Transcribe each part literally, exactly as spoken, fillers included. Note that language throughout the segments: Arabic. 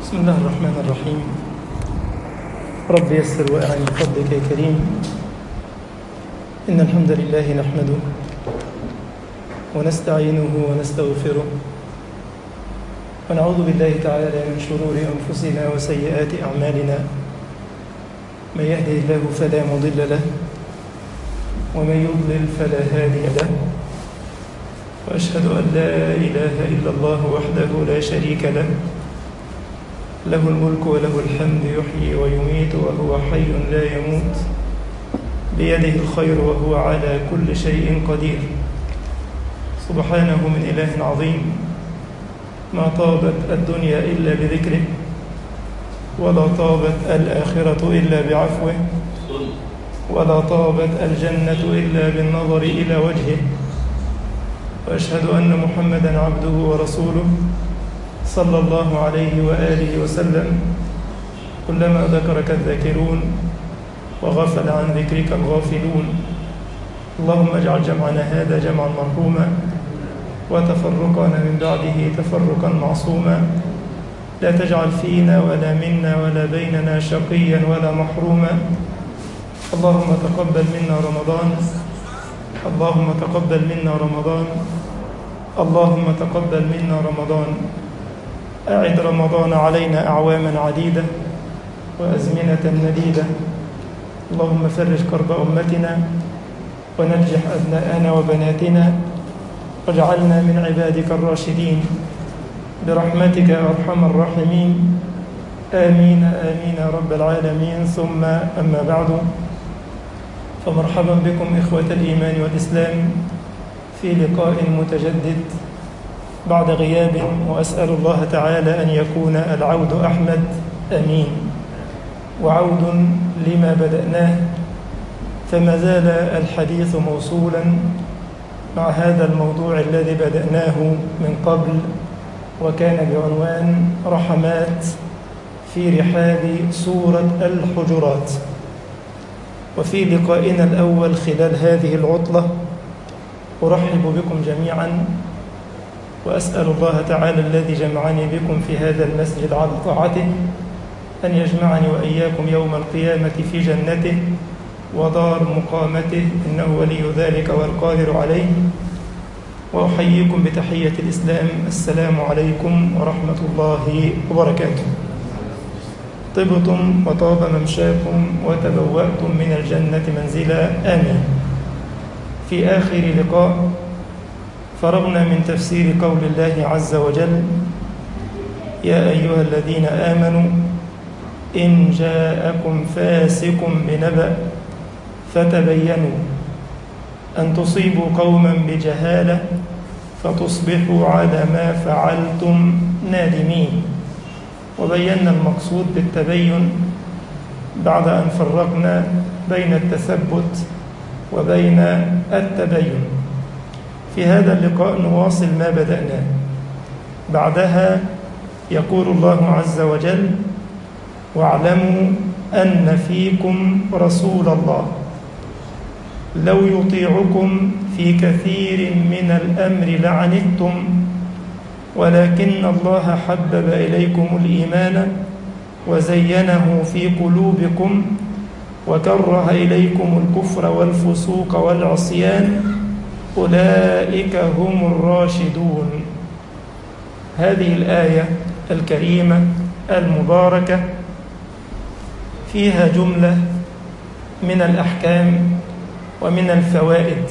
بسم الله الرحمن الرحيم. رب يسر وأعن بفضلك يا كريم. إن الحمد لله نحمده ونستعينه ونستغفره ونعوذ بالله تعالى من شرور أنفسنا وسيئات أعمالنا. من يهده الله فلا مضل له ومن يضلل فلا هادي له، وأشهد أن لا إله إلا الله وحده لا شريك له، له الملك وله الحمد يحيي ويميت وهو حي لا يموت، بيده الخير وهو على كل شيء قدير. سبحانه من إله عظيم، ما طابت الدنيا إلا بذكره، ولا طابت الآخرة إلا بعفوه، ولا طابت الجنة إلا بالنظر إلى وجهه. وأشهد أن محمدًا عبده ورسوله صلى الله عليه وآله وسلم. كلما ذكرك الذاكرون وغفل عن ذكرك الغافلون. اللهم اجعل جمعنا هذا جمعا مرحوما، وتفرقنا من بعده تفرقا معصوما. لا تجعل فينا ولا منا ولا بيننا شقيا ولا محروما. اللهم تقبل منا رمضان، اللهم تقبل منا رمضان، اللهم تقبل منا رمضان. أعد رمضان علينا أعواما عديدة وأزمنة مديدة. اللهم فرج كرب أمتنا ونجح أبناءنا وبناتنا، واجعلنا من عبادك الراشدين برحمتك يا أرحم الراحمين. آمين آمين يا رب العالمين. ثم أما بعد، فمرحبا بكم إخوة الإيمان والإسلام في لقاء متجدد بعد غياب، وأسأل الله تعالى أن يكون العود أحمد أمين، وعود لما بدأناه. فما زال الحديث موصولا مع هذا الموضوع الذي بدأناه من قبل، وكان بعنوان رحمات في رحاب سورة الحجرات. وفي لقائنا الأول خلال هذه العطلة أرحب بكم جميعا، وأسأل الله تعالى الذي جمعني بكم في هذا المسجد على طاعته أن يجمعني وإياكم يوم القيامة في جنته ودار مقامته، إنه ولي ذلك والقادر عليه. وأحييكم بتحية الإسلام، السلام عليكم ورحمة الله وبركاته. طبتم وطاب ممشاكم وتبوأتم من الجنة منزلا، آمين. في آخر لقاء فرغنا من تفسير قول الله عز وجل: يا أيها الذين آمنوا إن جاءكم فاسق بنبأ فتبينوا أن تصيبوا قوما بجهالة فتصبحوا على ما فعلتم نادمين. وبينا المقصود بالتبين بعد أن فرقنا بين التثبت وبين التبين. في هذا اللقاء نواصل ما بدأناه. بعدها يقول الله عز وجل: واعلموا أن فيكم رسول الله لو يطيعكم في كثير من الأمر لعنتم، ولكن الله حبب إليكم الإيمان وزينه في قلوبكم وكره إليكم الكفر والفسوق والعصيان، أولئك هم الراشدون. هذه الآية الكريمة المباركة فيها جملة من الأحكام ومن الفوائد.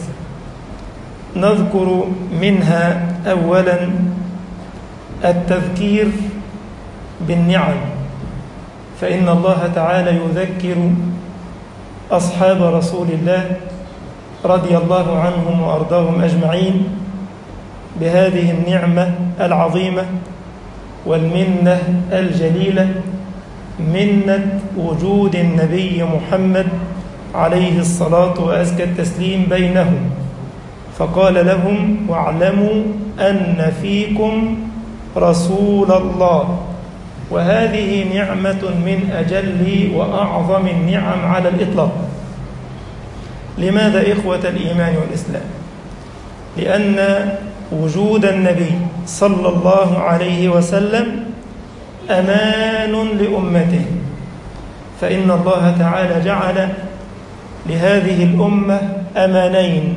نذكر منها أولا التذكير بالنعم، فإن الله تعالى يذكر أصحاب رسول الله رضي الله عنهم وأرضاهم أجمعين بهذه النعمة العظيمة والمنة الجليلة، منة وجود النبي محمد عليه الصلاة وأزكى التسليم بينهم. فقال لهم: واعلموا أن فيكم رسول الله. وهذه نعمة من أجل وأعظم النعم على الإطلاق. لماذا إخوة الإيمان والإسلام؟ لأن وجود النبي صلى الله عليه وسلم أمان لأمته، فإن الله تعالى جعل لهذه الأمة أمانين.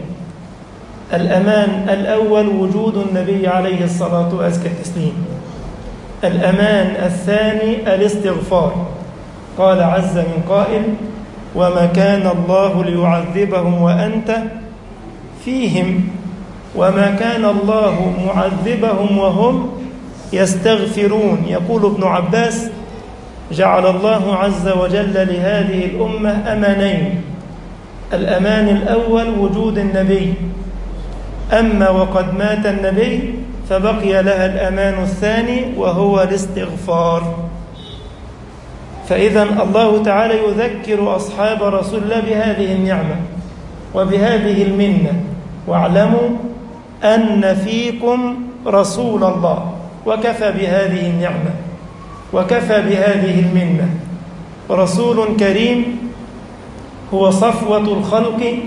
الأمان الأول وجود النبي عليه الصلاة وأزكى التسليم. الأمان الثاني الاستغفار. قال عز من قائل: وما كان الله ليعذبهم وأنت فيهم وما كان الله معذبهم وهم يستغفرون. يقول ابن عباس: جعل الله عز وجل لهذه الأمة أمانين. الأمان الأول وجود النبي، أما وقد مات النبي فبقي لها الأمان الثاني وهو الاستغفار. فإذا الله تعالى يذكر أصحاب رسول الله بهذه النعمة وبهذه المنة: واعلموا أن فيكم رسول الله. وكفى بهذه النعمة وكفى بهذه المنة. رسول كريم هو صفوة الخلق،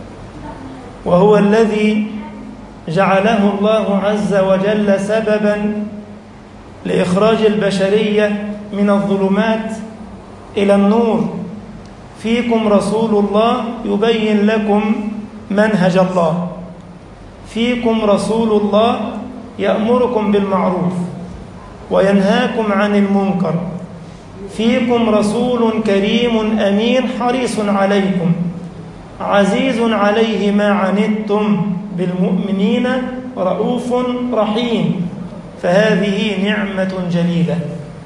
وهو الذي جعله الله عز وجل سببا لإخراج البشرية من الظلمات إلى النور. فيكم رسول الله يبين لكم منهج الله، فيكم رسول الله يأمركم بالمعروف وينهاكم عن المنكر، فيكم رسول كريم أمين حريص عليكم عزيز عليه ما عنتم بالمؤمنين رؤوف رحيم. فهذه نعمة جليلة.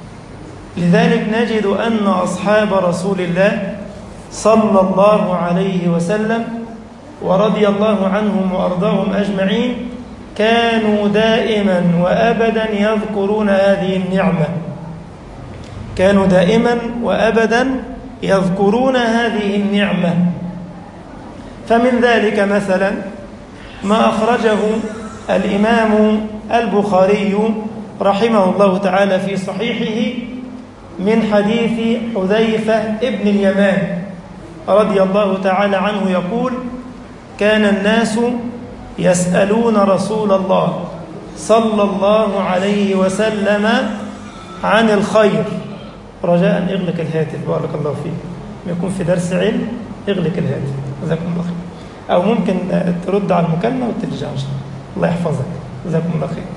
لذلك نجد أن أصحاب رسول الله صلى الله عليه وسلم ورضي الله عنهم وأرضاهم أجمعين كانوا دائما وأبدا يذكرون هذه النعمة، كانوا دائما وأبدا يذكرون هذه النعمة. فمن ذلك مثلا ما أخرجه الإمام البخاري رحمه الله تعالى في صحيحه من حديث حذيفة ابن اليمان رضي الله تعالى عنه يقول: كان الناس يسألون رسول الله صلى الله عليه وسلم عن الخير. رجاء اغلق الهاتف بارك الله فيك، يكون في درس علم اغلق الهاتف جزاكم الله خير، أو ممكن ترد على المكالمة وترجع إن شاء الله. الله يحفظك جزاكم الله خير.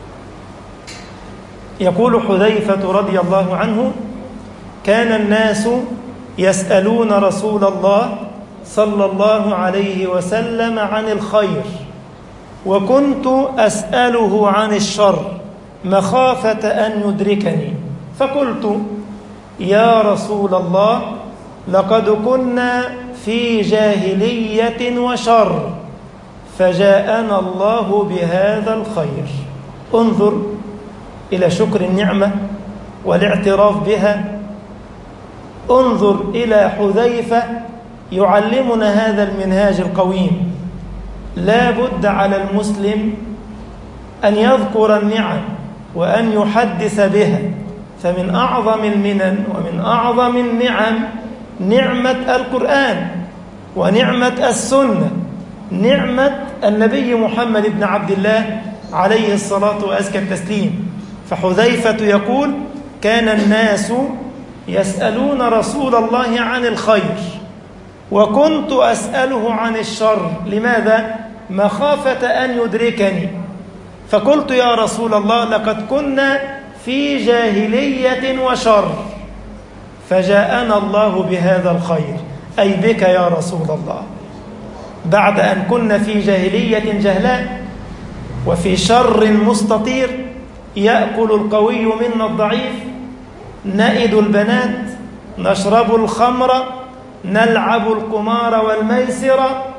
يقول حذيفة رضي الله عنه: كان الناس يسألون رسول الله صلى الله عليه وسلم عن الخير، وكنت أسأله عن الشر مخافة أن يدركني، فقلت: يا رسول الله، لقد كنا في جاهلية وشر، فجاءنا الله بهذا الخير. انظر إلى شكر النعمة والاعتراف بها. انظر إلى حذيفة يعلمنا هذا المنهاج القويم. لا بد على المسلم أن يذكر النعم وأن يحدث بها. فمن أعظم المنن ومن أعظم النعم نعمة القرآن ونعمة السنة، نعمة النبي محمد بن عبد الله عليه الصلاة وأزكى التسليم. فحذيفة يقول: كان الناس يسألون رسول الله عن الخير وكنت أسأله عن الشر. لماذا؟ مخافة أن يدركني. فقلت: يا رسول الله، لقد كنا في جاهلية وشر، فجاءنا الله بهذا الخير، أي بك يا رسول الله. بعد أن كنا في جاهلية جهلاء وفي شر مستطير يأكل القوي منا الضعيف، نئد البنات، نشرب الخمر، نلعب القمار والميسر،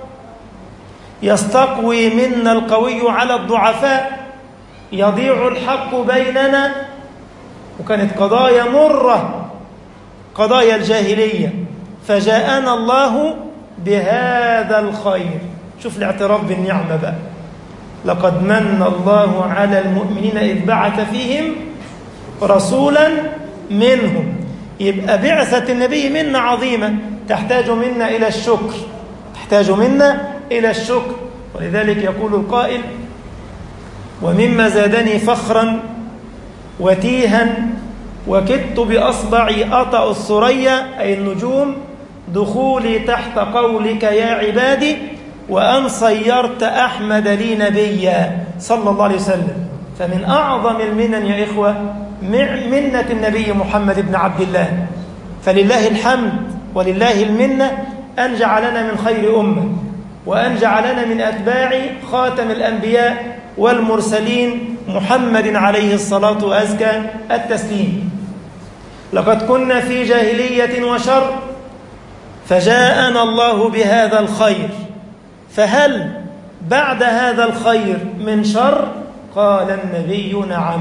يستقوي منا القوي على الضعفاء، يضيع الحق بيننا. وكانت قضايا مرة، قضايا الجاهلية. فجاءنا الله بهذا الخير. شوف الاعتراف بالنعمة بقى: لقد من الله على المؤمنين إذ بعث فيهم رسولا منهم. يبقى بعثة النبي منا عظيمة تحتاج منا إلى الشكر، تحتاج منا إلى الشكر. ولذلك يقول القائل: ومما زادني فخرا وتيها وكدت بأصبعي أطأ الثريا أي النجوم دخولي تحت قولك يا عبادي وأن صيرت أحمد لي نبيا صلى الله عليه وسلم. فمن أعظم المنن يا إخوة منة النبي محمد بن عبد الله، فلله الحمد ولله المنة أن جعلنا من خير أمة، وأن جعلنا من أتباع خاتم الأنبياء والمرسلين محمد عليه الصلاة وأزكى التسليم. لقد كنا في جاهلية وشر فجاءنا الله بهذا الخير، فهل بعد هذا الخير من شر؟ قال النبي نعم.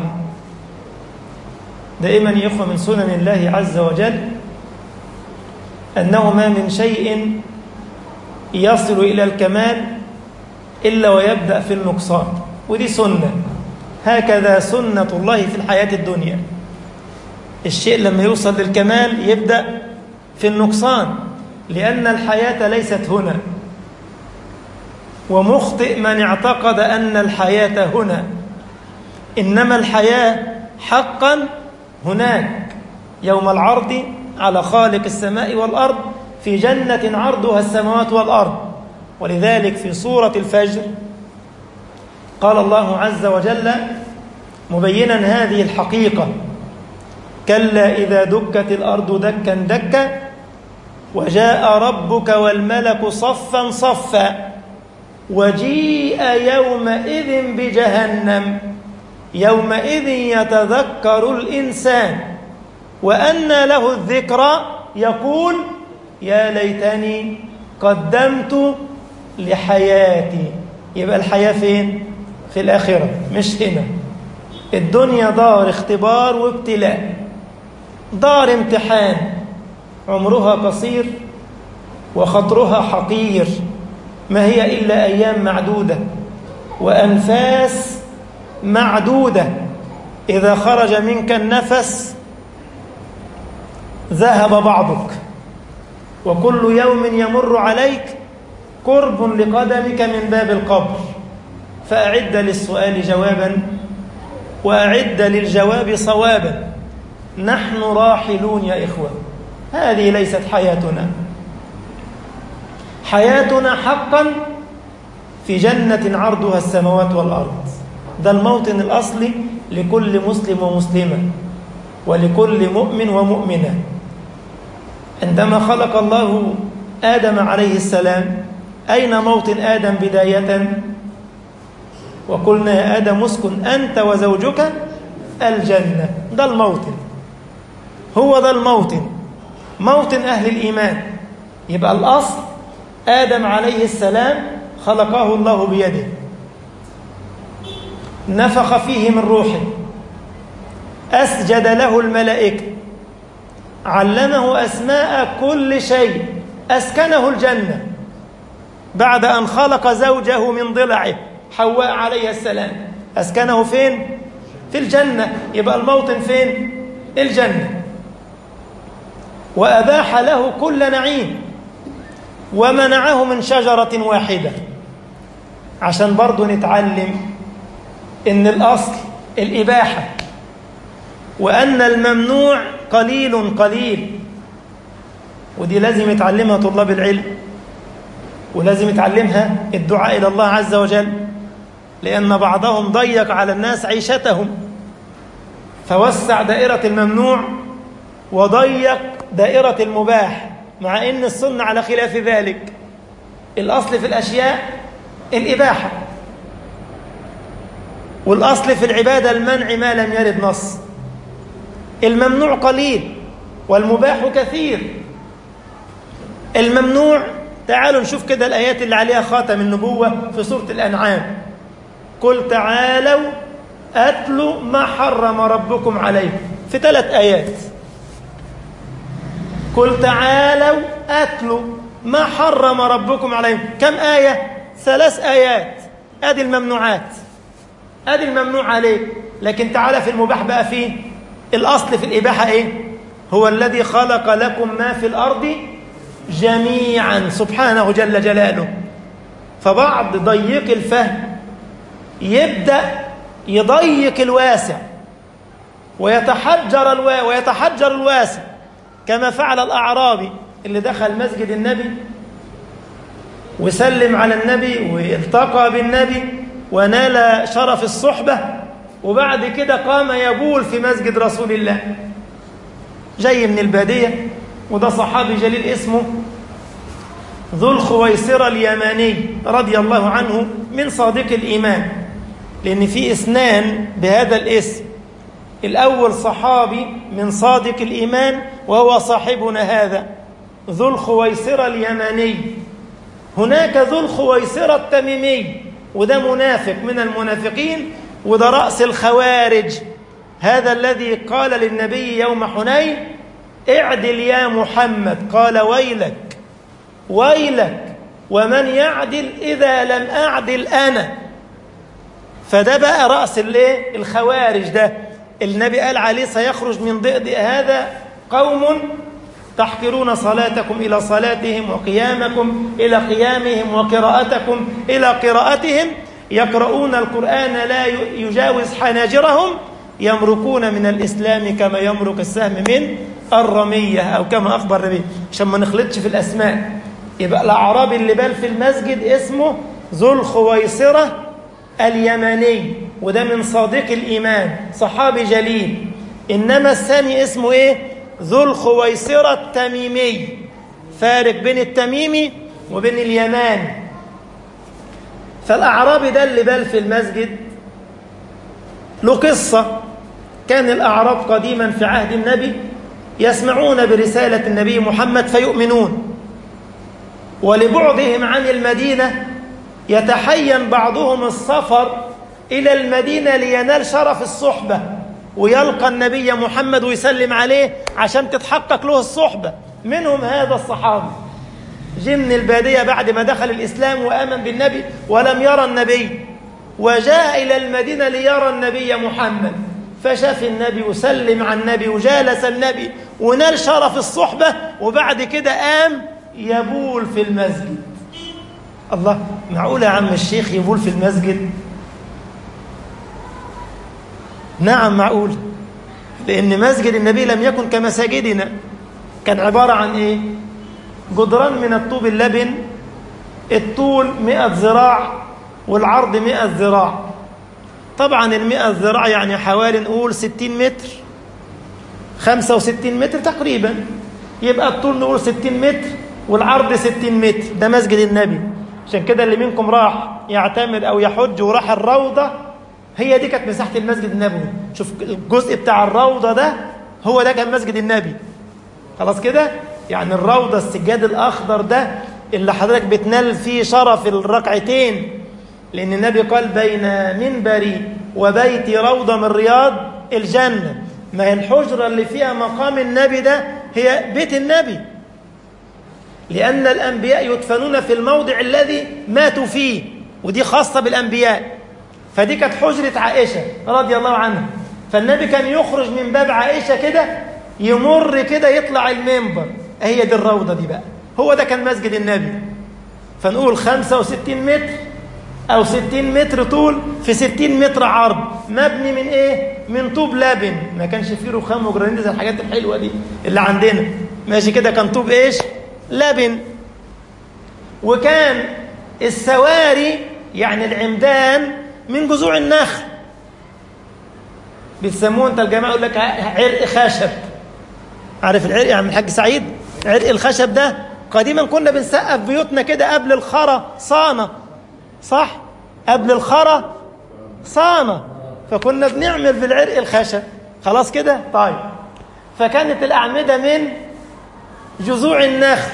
دائما يا إخوة من سنن الله عز وجل أنه ما من شيء يصل إلى الكمال إلا ويبدأ في النقصان، ودي سنة، هكذا سنة الله في الحياة الدنيا. الشيء لما يوصل للكمال يبدأ في النقصان، لأن الحياة ليست هنا، ومخطئ من اعتقد أن الحياة هنا، إنما الحياة حقا هناك يوم العرض على خالق السماء والأرض في جنة عرضها السماوات والأرض. ولذلك في سورة الفجر قال الله عز وجل مبينا هذه الحقيقة: كلا إذا دكت الأرض دكا دكا وجاء ربك والملك صفا صفا وجيء يومئذ بجهنم يومئذ يتذكر الإنسان وأنى له الذكرى يقول يا ليتني قدمت لحياتي. يبقى الحياة فين؟ في الآخرة مش هنا. الدنيا دار اختبار وابتلاء، دار امتحان، عمرها قصير وخطرها حقير، ما هي إلا أيام معدودة وأنفاس معدودة. إذا خرج منك النفس ذهب بعضك، وكل يوم يمر عليك قرب لقدمك من باب القبر. فأعد للسؤال جوابا وأعد للجواب صوابا. نحن راحلون يا إخوة، هذه ليست حياتنا. حياتنا حقا في جنة عرضها السماوات والأرض. ده الموطن الأصلي لكل مسلم ومسلمة ولكل مؤمن ومؤمنة. عندما خلق الله آدم عليه السلام، أين موطن آدم بداية؟ وقلنا يا آدم اسكن أنت وزوجك الجنة. ده الموطن، هو ده الموطن، موطن أهل الإيمان. يبقى الأصل آدم عليه السلام خلقه الله بيده، نفخ فيه من روحه، أسجد له الملائكة، علمه أسماء كل شيء، أسكنه الجنة بعد أن خلق زوجه من ضلعه حواء عليه السلام. أسكنه فين؟ في الجنة. يبقى الموطن فين؟ الجنة. وأباح له كل نعيم ومنعه من شجرة واحدة، عشان برضو نتعلم إن الأصل الإباحة، وأن الممنوع قليل قليل. ودي لازم يتعلمها طلاب العلم، ولازم يتعلمها الدعاء إلى الله عز وجل، لأن بعضهم ضيق على الناس عيشتهم فوسع دائرة الممنوع وضيق دائرة المباح، مع أن السنة على خلاف ذلك. الأصل في الأشياء الإباحة، والأصل في العبادة المنع ما لم يرد نص. الممنوع قليل والمباح كثير. الممنوع، تعالوا نشوف كده الآيات اللي عليها خاتم النبوة في سورة الأنعام: قل تعالوا أتلوا ما حرم ربكم عليكم، في ثلاث آيات. قل تعالوا أتلوا ما حرم ربكم عليكم. كم آية؟ ثلاث آيات. أدي الممنوعات، أدي الممنوع عليك. لكن تعالى في المباح بقى. فيه الأصل في الإباحة إيه؟ هو الذي خلق لكم ما في الأرض جميعا سبحانه جل جلاله. فبعض ضيق الفهم يبدأ يضيق الواسع، ويتحجر الوا ويتحجر الواسع كما فعل الأعرابي اللي دخل مسجد النبي وسلم على النبي والتقى بالنبي ونال شرف الصحبة، وبعد كده قام يبول في مسجد رسول الله. جاي من البادية، وده صحابي جليل اسمه ذو الخويصرة اليماني رضي الله عنه من صادق الإيمان، لأن في اثنان بهذا الاسم. الأول صحابي من صادق الإيمان وهو صاحبنا هذا ذو الخويصرة اليماني. هناك ذو الخويصرة التميمي، وده منافق من المنافقين، وده رأس الخوارج، هذا الذي قال للنبي يوم حنين: اعدل يا محمد. قال: ويلك ويلك ومن يعدل إذا لم أعدل أنا. فده بقى رأس الايه الخوارج. ده النبي قال عليه: سيخرج من ضئضئ هذا قوم تحقرون صلاتكم إلى صلاتهم وقيامكم إلى قيامهم وقراءتكم إلى قراءتهم، يقرؤون القرآن لا يجاوز حناجرهم، يمرقون من الإسلام كما يمرق السهم من الرمية، أو كما أخبر النبي، عشان ما نخلطش في الأسماء. يبقى الأعرابي اللي بال في المسجد اسمه ذو الخويصرة اليماني، وده من صادق الإيمان، صحابي جليل. إنما الثاني اسمه إيه؟ ذو الخويصرة التميمي. فارق بين التميمي وبين اليماني. فالأعرابي ده اللي بال في المسجد له قصة. كان الأعراب قديما في عهد النبي يسمعون برسالة النبي محمد فيؤمنون، ولبعدهم عن المدينة يتحين بعضهم السفر إلى المدينة لينال شرف الصحبة ويلقى النبي محمد ويسلم عليه عشان تتحقق له الصحبة. منهم هذا الصحابي جه من البادية بعد ما دخل الإسلام وآمن بالنبي ولم يرى النبي، وجاء إلى المدينة ليرى النبي محمد، فشاف النبي وسلم على النبي وجالس النبي ونال شرف الصحبة، وبعد كده قام يبول في المسجد. الله، معقول يا عم الشيخ يبول في المسجد؟ نعم معقول، لأن مسجد النبي لم يكن كمساجدنا، كان عبارة عن إيه؟ جدران من الطوب اللبن، الطول مئة ذراع والعرض مئة ذراع. طبعا المئة ذراع يعني حوالي نقول ستين متر، خمسة وستين متر تقريبا، يبقى الطول نقول ستين متر والعرض ستين متر. ده مسجد النبي. عشان كده اللي منكم راح يعتمر أو يحج وراح الروضة، هي دي كانت مساحة المسجد النبوي. شوف الجزء بتاع الروضة ده، هو ده كان مسجد النبي. خلاص كده، يعني الروضة السجاد الأخضر ده اللي حضرتك بتنال فيه شرف الركعتين، لأن النبي قال: بين منبري وبيتي روضة من رياض الجنة. ما هي الحجرة اللي فيها مقام النبي ده هي بيت النبي، لأن الأنبياء يدفنون في الموضع الذي ماتوا فيه، ودي خاصة بالأنبياء. فدي كانت حجرة عائشة رضي الله عنها، فالنبي كان يخرج من باب عائشة كده، يمر كده يطلع المنبر، هي دي الروضة دي بقى، هو ده كان مسجد النبي. فنقول خمسة وستين متر أو ستين متر طول في ستين متر عرض، مبني من إيه؟ من طوب لبن، ما كانش فيه رخام وجرانيت زي الحاجات الحلوة دي اللي عندنا، ماشي كده، كان طوب إيش؟ لبن. وكان السواري يعني العمدان من جذوع النخل، بتسموه انت الجماعة يقول لك عرق خشب. عارف العرق يا عم الحاج سعيد؟ عرق الخشب ده قديما كنا بنسقف بيوتنا كده قبل الخرى صانة، صح؟ قبل الخرى صانة، فكنا بنعمل بالعرق الخشب. خلاص كده؟ طيب. فكانت الأعمدة من جذوع النخل،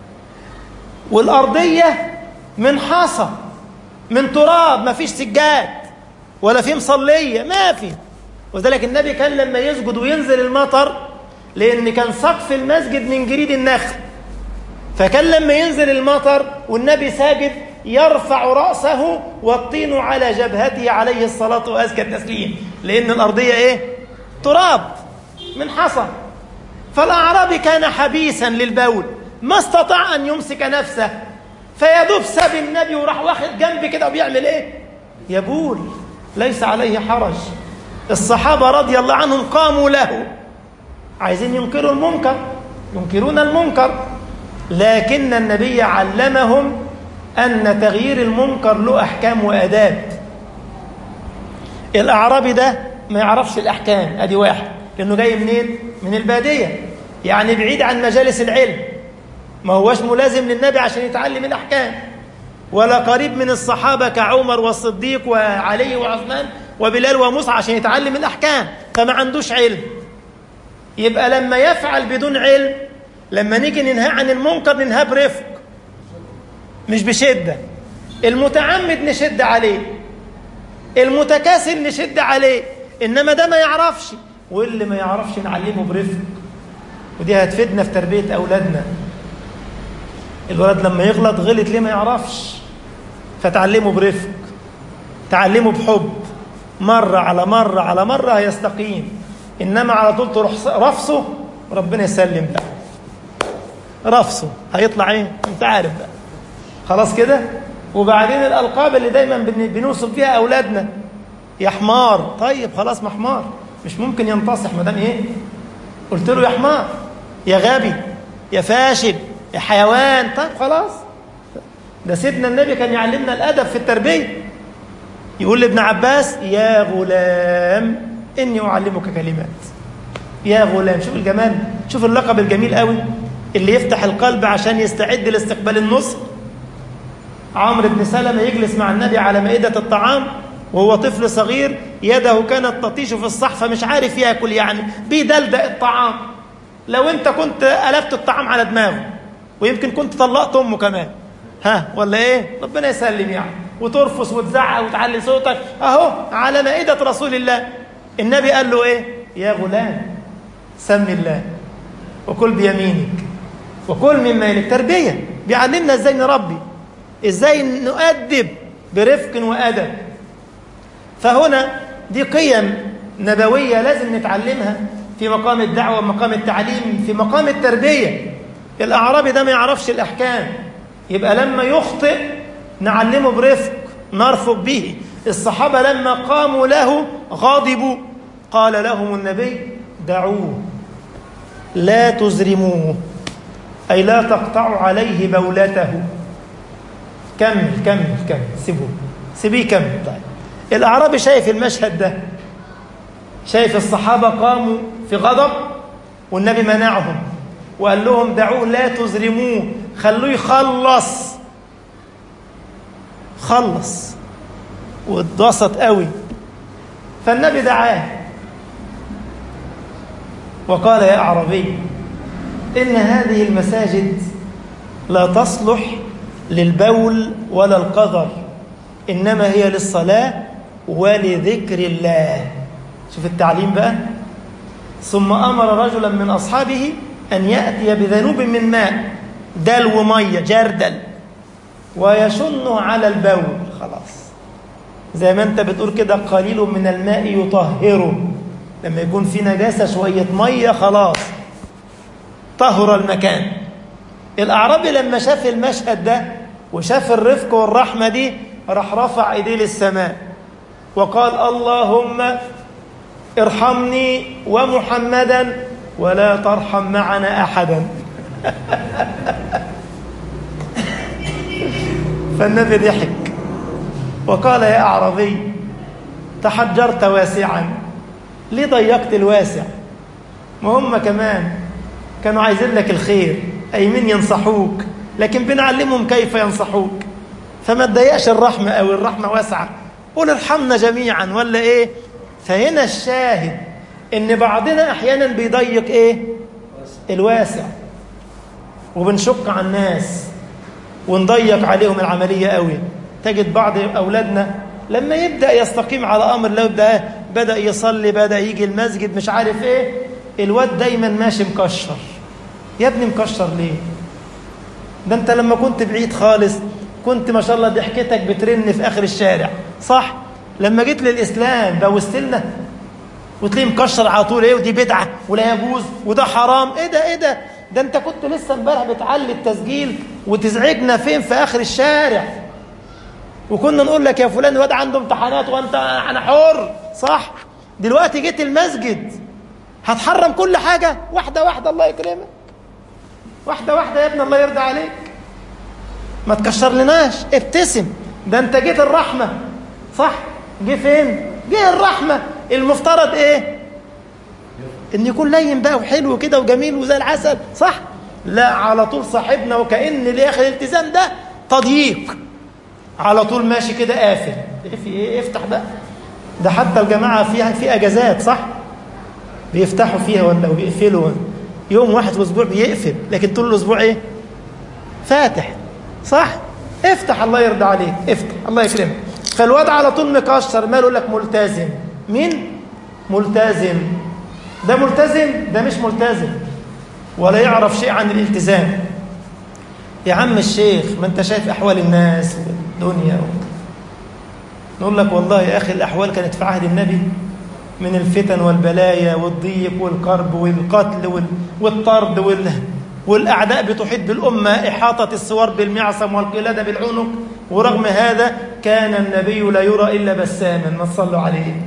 والأرضية من حصى، من تراب، ما فيش سجاد ولا في مصلية، ما في. وذلك النبي كان لما يسجد وينزل المطر، لأن كان سقف المسجد من جريد النخل، فكان لما ينزل المطر والنبي ساجد يرفع رأسه والطين على جبهته عليه الصلاة وأزكى التسليم، لأن الأرضية إيه؟ تراب من حصى. فالأعرابي كان حبيسا للبول، ما استطاع أن يمسك نفسه، فيدوب ساب النبي وراح واخد جنب كده وبيعمل إيه؟ يبول، ليس عليه حرج. الصحابة رضي الله عنهم قاموا له عايزين ينكروا المنكر، ينكرون المنكر، لكن النبي علمهم أن تغيير المنكر له أحكام وآداب. الأعرابي ده ما يعرفش الأحكام، أدي واحد، لأنه جاي منين؟ من البادية، يعني بعيد عن مجالس العلم، ما هوش ملازم للنبي عشان يتعلم الأحكام، ولا قريب من الصحابة كعمر والصديق وعلي وعثمان وبلال وموسى عشان يتعلم الأحكام، فما عندوش علم. يبقى لما يفعل بدون علم، لما نيجي ننهى عن المنكر ننهى برفق مش بشدة. المتعمد نشد عليه، المتكاسل نشد عليه، إنما ده ما يعرفش، واللي ما يعرفش نعلمه برفق. ودي هتفيدنا في تربية أولادنا. الولد لما يغلط غلط ليه ما يعرفش، فتعلمه برفق، تعلمه بحب، مرة على مرة على مرة هيستقيم. إنما على طول تروح رفصه، ربنا يسلم بقى، رفصه هيطلع ايه؟ انت عارف بقى، خلاص كده. وبعدين الألقاب اللي دايما بنوصف فيها أولادنا، يا حمار، طيب خلاص ما حمار، مش ممكن ينتصح ما دام ايه؟ قلت له يا حمار، يا غبي، يا فاشل، يا حيوان، طيب خلاص. ده سيدنا النبي كان يعلمنا الأدب في التربية، يقول لابن عباس يا غلام إني أعلمك كلمات. يا غلام، شوف الجمال، شوف اللقب الجميل قوي اللي يفتح القلب عشان يستعد لاستقبال النصر. عمرو بن سلمة يجلس مع النبي على مائدة الطعام وهو طفل صغير، يده كانت تطيش في الصحفة، مش عارف ياكل، يعني بيدلدق الطعام. لو انت كنت ألفت الطعام على دماغه، ويمكن كنت طلقت أمه كمان، ها ولا ايه؟ ربنا يسلم يعني. وترفس وتزعق وتعلي صوتك اهو على مائدة رسول الله. النبي قال له ايه؟ يا غلام سم الله وكل بيمينك وكل مما يليك. تربية، بيعلمنا ازاي نربي، ازاي نؤدب برفق وأدب. فهنا دي قيم نبوية لازم نتعلمها في مقام الدعوة، مقام التعليم، في مقام التربية. الأعرابي ده ما يعرفش الأحكام، يبقى لما يخطئ نعلمه برفق، نرفق به. الصحابة لما قاموا له غاضبوا، قال لهم النبي دعوه لا تزرموه، أي لا تقطعوا عليه بولته. كمل كمل كمل، سيبوه، سيبيه كمل. طيب الأعرابي شايف المشهد ده، شايف الصحابة قاموا في غضب والنبي منعهم وقال لهم دعوه لا تزرموه، خلوه يخلص. خلص واتبسط قوي، فالنبي دعاه وقال يا أعرابي إن هذه المساجد لا تصلح للبول ولا القذر، إنما هي للصلاة ولذكر الله. شوف التعليم بقى. ثم أمر رجلا من أصحابه أن يأتي بذنوب من ماء، دلو مية جردل، ويشنه على البول. خلاص زي ما انت بتقول كده، قليل من الماء يطهره، لما يكون في نجاسة شوية مية خلاص طهر المكان. الأعرابي لما شاف المشهد ده وشاف الرفق والرحمة دي، راح رفع ايديه للسماء وقال اللهم ارحمني ومحمدا ولا ترحم معنا أحدا. فالنبي ضحك وقال يا أعرابي تحجرت واسعا، ليه ضيقت الواسع؟ ما هم كمان كانوا عايزين لك الخير، أيمن ينصحوك، لكن بنعلمهم كيف ينصحوك. فما تضيقش الرحمة أو الرحمة واسعة، قول ارحمنا جميعا ولا إيه؟ فهنا الشاهد إن بعضنا أحيانا بيضيق إيه؟ الواسع، وبنشق على الناس ونضيق عليهم العملية قوي. تجد بعض أولادنا لما يبدأ يستقيم على أمر، لو بدأ, بدأ يصلي، بدأ يجي المسجد، مش عارف إيه، الواد دايما ماشي مكشر. يا ابني مكشر ليه؟ ده أنت لما كنت بعيد خالص كنت ما شاء الله ضحكتك بترن في آخر الشارع، صح؟ لما جيت للإسلام بوست لنا وتلاقيه مكشر على طول، إيه ودي بدعة ولا يجوز وده حرام، إيه ده إيه ده؟ ده أنت كنت لسه امبارح بتعلي التسجيل وتزعجنا فين؟ في آخر الشارع. وكنا نقول لك يا فلان الواد عنده امتحانات وانت انا حر، صح؟ دلوقتي جيت المسجد هتحرم كل حاجة؟ واحدة واحدة الله يكرمك، واحدة واحدة يا ابن الله يرضى عليك، ما تكشر لناش، ابتسم. ده انت جيت الرحمة، صح؟ جه فين؟ جه الرحمة. المفترض ايه؟ ان يكون لين بقى وحلو كده وجميل وزي العسل، صح؟ لا، على طول صاحبنا وكأن اللي ياخد الالتزام ده تضييق، على طول ماشي كده قافل. ايه في ايه؟ افتح بقى. ده حتى الجماعة فيها في اجازات، صح؟ بيفتحوا فيها ولا بيقفلوا، يوم واحد في الاسبوع بيقفل، لكن طول الاسبوع ايه؟ فاتح، صح؟ افتح الله يرضى عليك، افتح الله يكرمك. فالواد على طول مكشر، ماله؟ يقول لك ملتزم. مين؟ ملتزم. ده ملتزم؟ ده مش ملتزم ولا يعرف شيء عن الالتزام. يا عم الشيخ، ما انت شايف احوال الناس والدنيا و... نقول لك والله يا اخي الاحوال كانت في عهد النبي من الفتن والبلايا والضيق والكرب والقتل وال... والطرد وال... والأعداء بتحيط بالأمة إحاطة السوار بالمعصم والقلادة بالعنق، ورغم هذا كان النبي لا يرى إلا بساما. ما تصلوا عليه.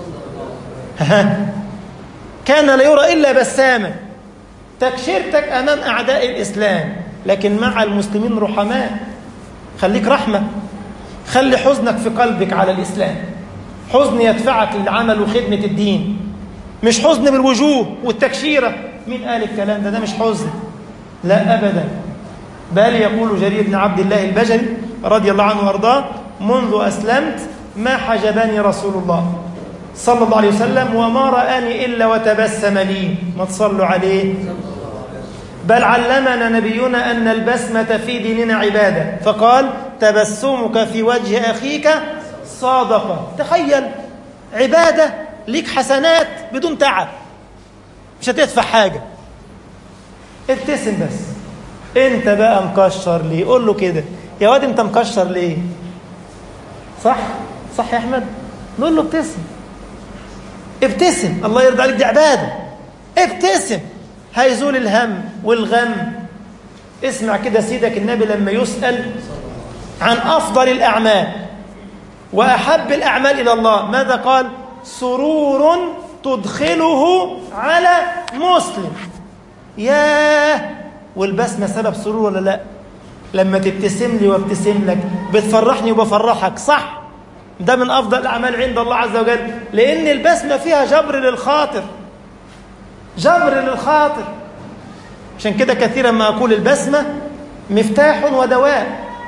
كان لا يرى إلا بساما، تكشيرتك أمام أعداء الإسلام، لكن مع المسلمين رحماء. خليك رحمة، خلي حزنك في قلبك على الإسلام، حزن يدفعك للعمل وخدمة الدين، مش حزن بالوجوه والتكشيرة. مين قال الكلام ده؟ ده مش حزن، لا أبدا. بل يقول جرير بن عبد الله البجلي رضي الله عنه وارضاه: منذ أسلمت ما حجبني رسول الله صلى الله عليه وسلم وما رآني إلا وتبسم لي. ما تصلوا عليه. بل علمنا نبينا أن البسمة في ديننا عبادة، فقال: تبسمك في وجه أخيك صادقة. تخيل، عبادة ليك حسنات بدون تعب، مش هتدفع حاجة. ابتسم بس. انت بقى مكشر ليه؟ قول له كده: يا واد انت مكشر ليه؟ صح؟ صح يا احمد؟ نقول له ابتسم، ابتسم الله يرضى عليك، دي عبادة. ابتسم، هيزول الهم والغم. اسمع كده سيدك النبي لما يسأل عن أفضل الأعمال وأحب الأعمال إلى الله ماذا قال؟ سرور تدخله على مسلم. ياه، والبسمة سبب سرور ولا لا؟ لما تبتسم لي وابتسم لك بتفرحني وبفرحك، صح؟ ده من أفضل الأعمال عند الله عز وجل، لأن البسمة فيها جبر للخاطر، جبر للخاطر. عشان كده كثيرا ما أقول البسمة مفتاح ودواء،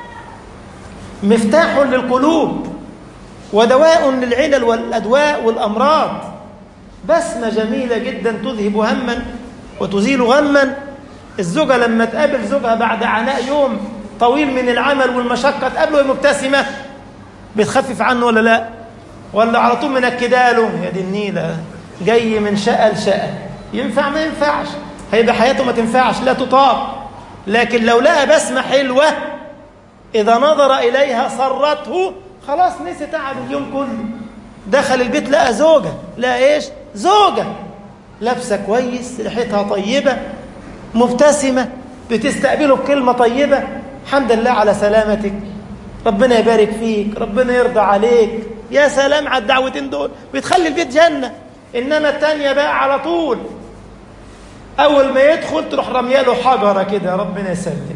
مفتاح للقلوب ودواء للعلل والأدواء والأمراض. بسمة جميلة جدا تذهب هما وتزيل غما. الزوجة لما تقابل زوجها بعد عناء يوم طويل من العمل والمشقة تقابله مبتسمة، بتخفف عنه ولا لا؟ ولا على طول منكداله يا دي النيلة، جاي من شقة لشقة؟ ينفع؟ ما ينفعش، هيبقى حياته ما تنفعش، لا تطاق. لكن لو لقى بسمة حلوة إذا نظر إليها سرته، خلاص نسي تعب اليوم كله. دخل البيت لقى زوجة، لا إيش؟ زوجة لابسة كويس، ريحتها طيبة، مبتسمة، بتستقبله بكلمة طيبة: الحمد لله على سلامتك، ربنا يبارك فيك، ربنا يرضى عليك. يا سلام على الدعوتين دول، بتخلي البيت جنة. إنما التانية بقى على طول أول ما يدخل تروح رمياله حجرة كده، ربنا يسلم.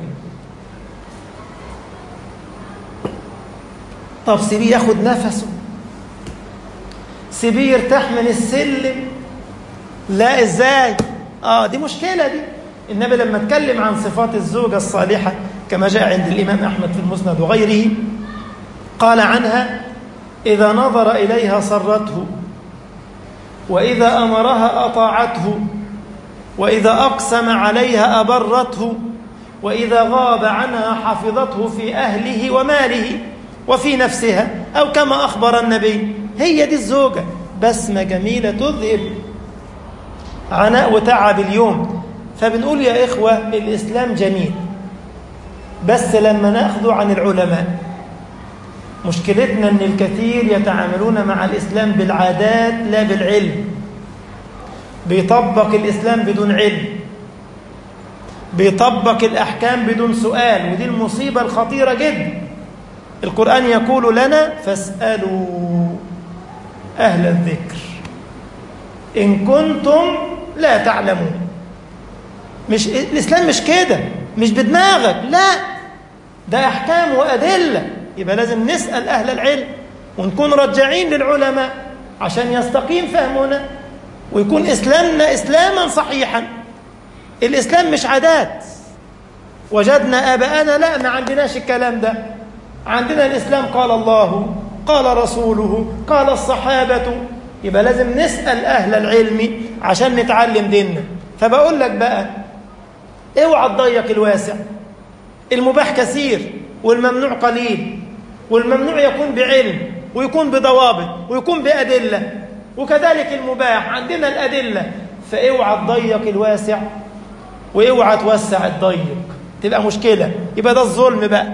طب سيبيه ياخد نفسه، سيبيه يرتاح من السلم. لا، ازاي؟ اه دي مشكلة دي. النبي لما اتكلم عن صفات الزوجة الصالحة كما جاء عند الإمام أحمد في المسند وغيره، قال عنها: إذا نظر إليها سرته، وإذا أمرها أطاعته، وإذا أقسم عليها أبرته، وإذا غاب عنها حفظته في أهله وماله وفي نفسها، أو كما أخبر النبي. هي دي الزوجة، بسمة جميلة تذهب عناء وتعب اليوم. فبنقول يا إخوة الإسلام جميل، بس لما نأخذ عن العلماء. مشكلتنا أن الكثير يتعاملون مع الإسلام بالعادات لا بالعلم، بيطبق الإسلام بدون علم، بيطبق الأحكام بدون سؤال، ودي المصيبة الخطيرة جدا. القرآن يقول لنا: فاسألوا أهل الذكر إن كنتم لا تعلمون. مش الإسلام مش كده، مش بدماغك، لا، ده أحكام وأدلة. يبقى لازم نسأل أهل العلم ونكون رجعين للعلماء عشان يستقيم فهمنا ويكون إسلامنا إسلاما صحيحا. الإسلام مش عادات وجدنا آباءنا، لا، ما عندناش الكلام ده. عندنا الإسلام قال الله، قال رسوله، قال الصحابة. يبقى لازم نسأل أهل العلم عشان نتعلم ديننا. فبقول لك بقى اوعى تضيق الواسع. المباح كثير والممنوع قليل، والممنوع يكون بعلم ويكون بضوابط ويكون بأدلة، وكذلك المباح عندنا الأدلة. فاوعى تضيق الواسع واوعى توسع الضيق، تبقى مشكلة، يبقى ده الظلم بقى.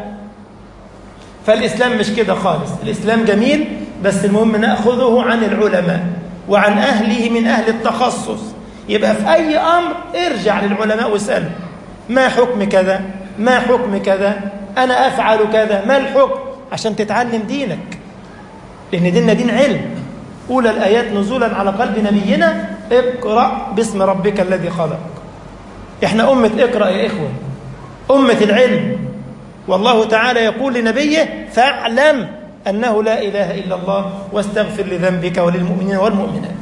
فالإسلام مش كده خالص. الإسلام جميل، بس المهم نأخذه عن العلماء وعن أهله من أهل التخصص. يبقى في أي أمر ارجع للعلماء واسأل ما حكم كذا، ما حكم كذا، أنا أفعل كذا، ما الحكم، عشان تتعلم دينك، لأن ديننا دين علم. أولى الآيات نزولا على قلب نبينا اقرأ باسم ربك الذي خلق. إحنا أمة اقرأ يا إخوة، أمة العلم. والله تعالى يقول لنبيه فاعلم أنه لا إله إلا الله واستغفر لذنبك وللمؤمنين والمؤمنات.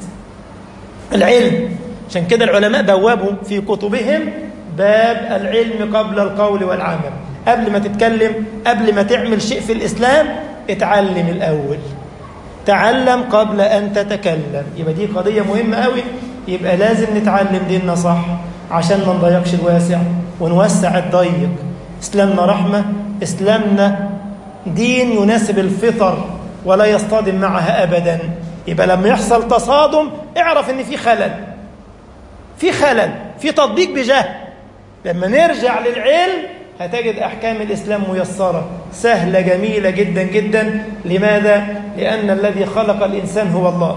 العلم، عشان كده العلماء بوابوا في كتبهم باب العلم قبل القول والعمل. قبل ما تتكلم، قبل ما تعمل شيء في الإسلام، اتعلم الأول. تعلم قبل أن تتكلم. يبقى دي قضية مهمة قوي. يبقى لازم نتعلم ديننا صح عشان ما نضيقش الواسع ونوسع الضيق. إسلامنا رحمة، إسلامنا دين يناسب الفطر ولا يصطدم معها أبدا. يبقى لما يحصل تصادم اعرف ان في خلل، في خلل، في تطبيق بجهل. لما نرجع للعلم هتجد أحكام الإسلام ميسرة سهلة جميلة جدا جدا. لماذا؟ لأن الذي خلق الإنسان هو الله،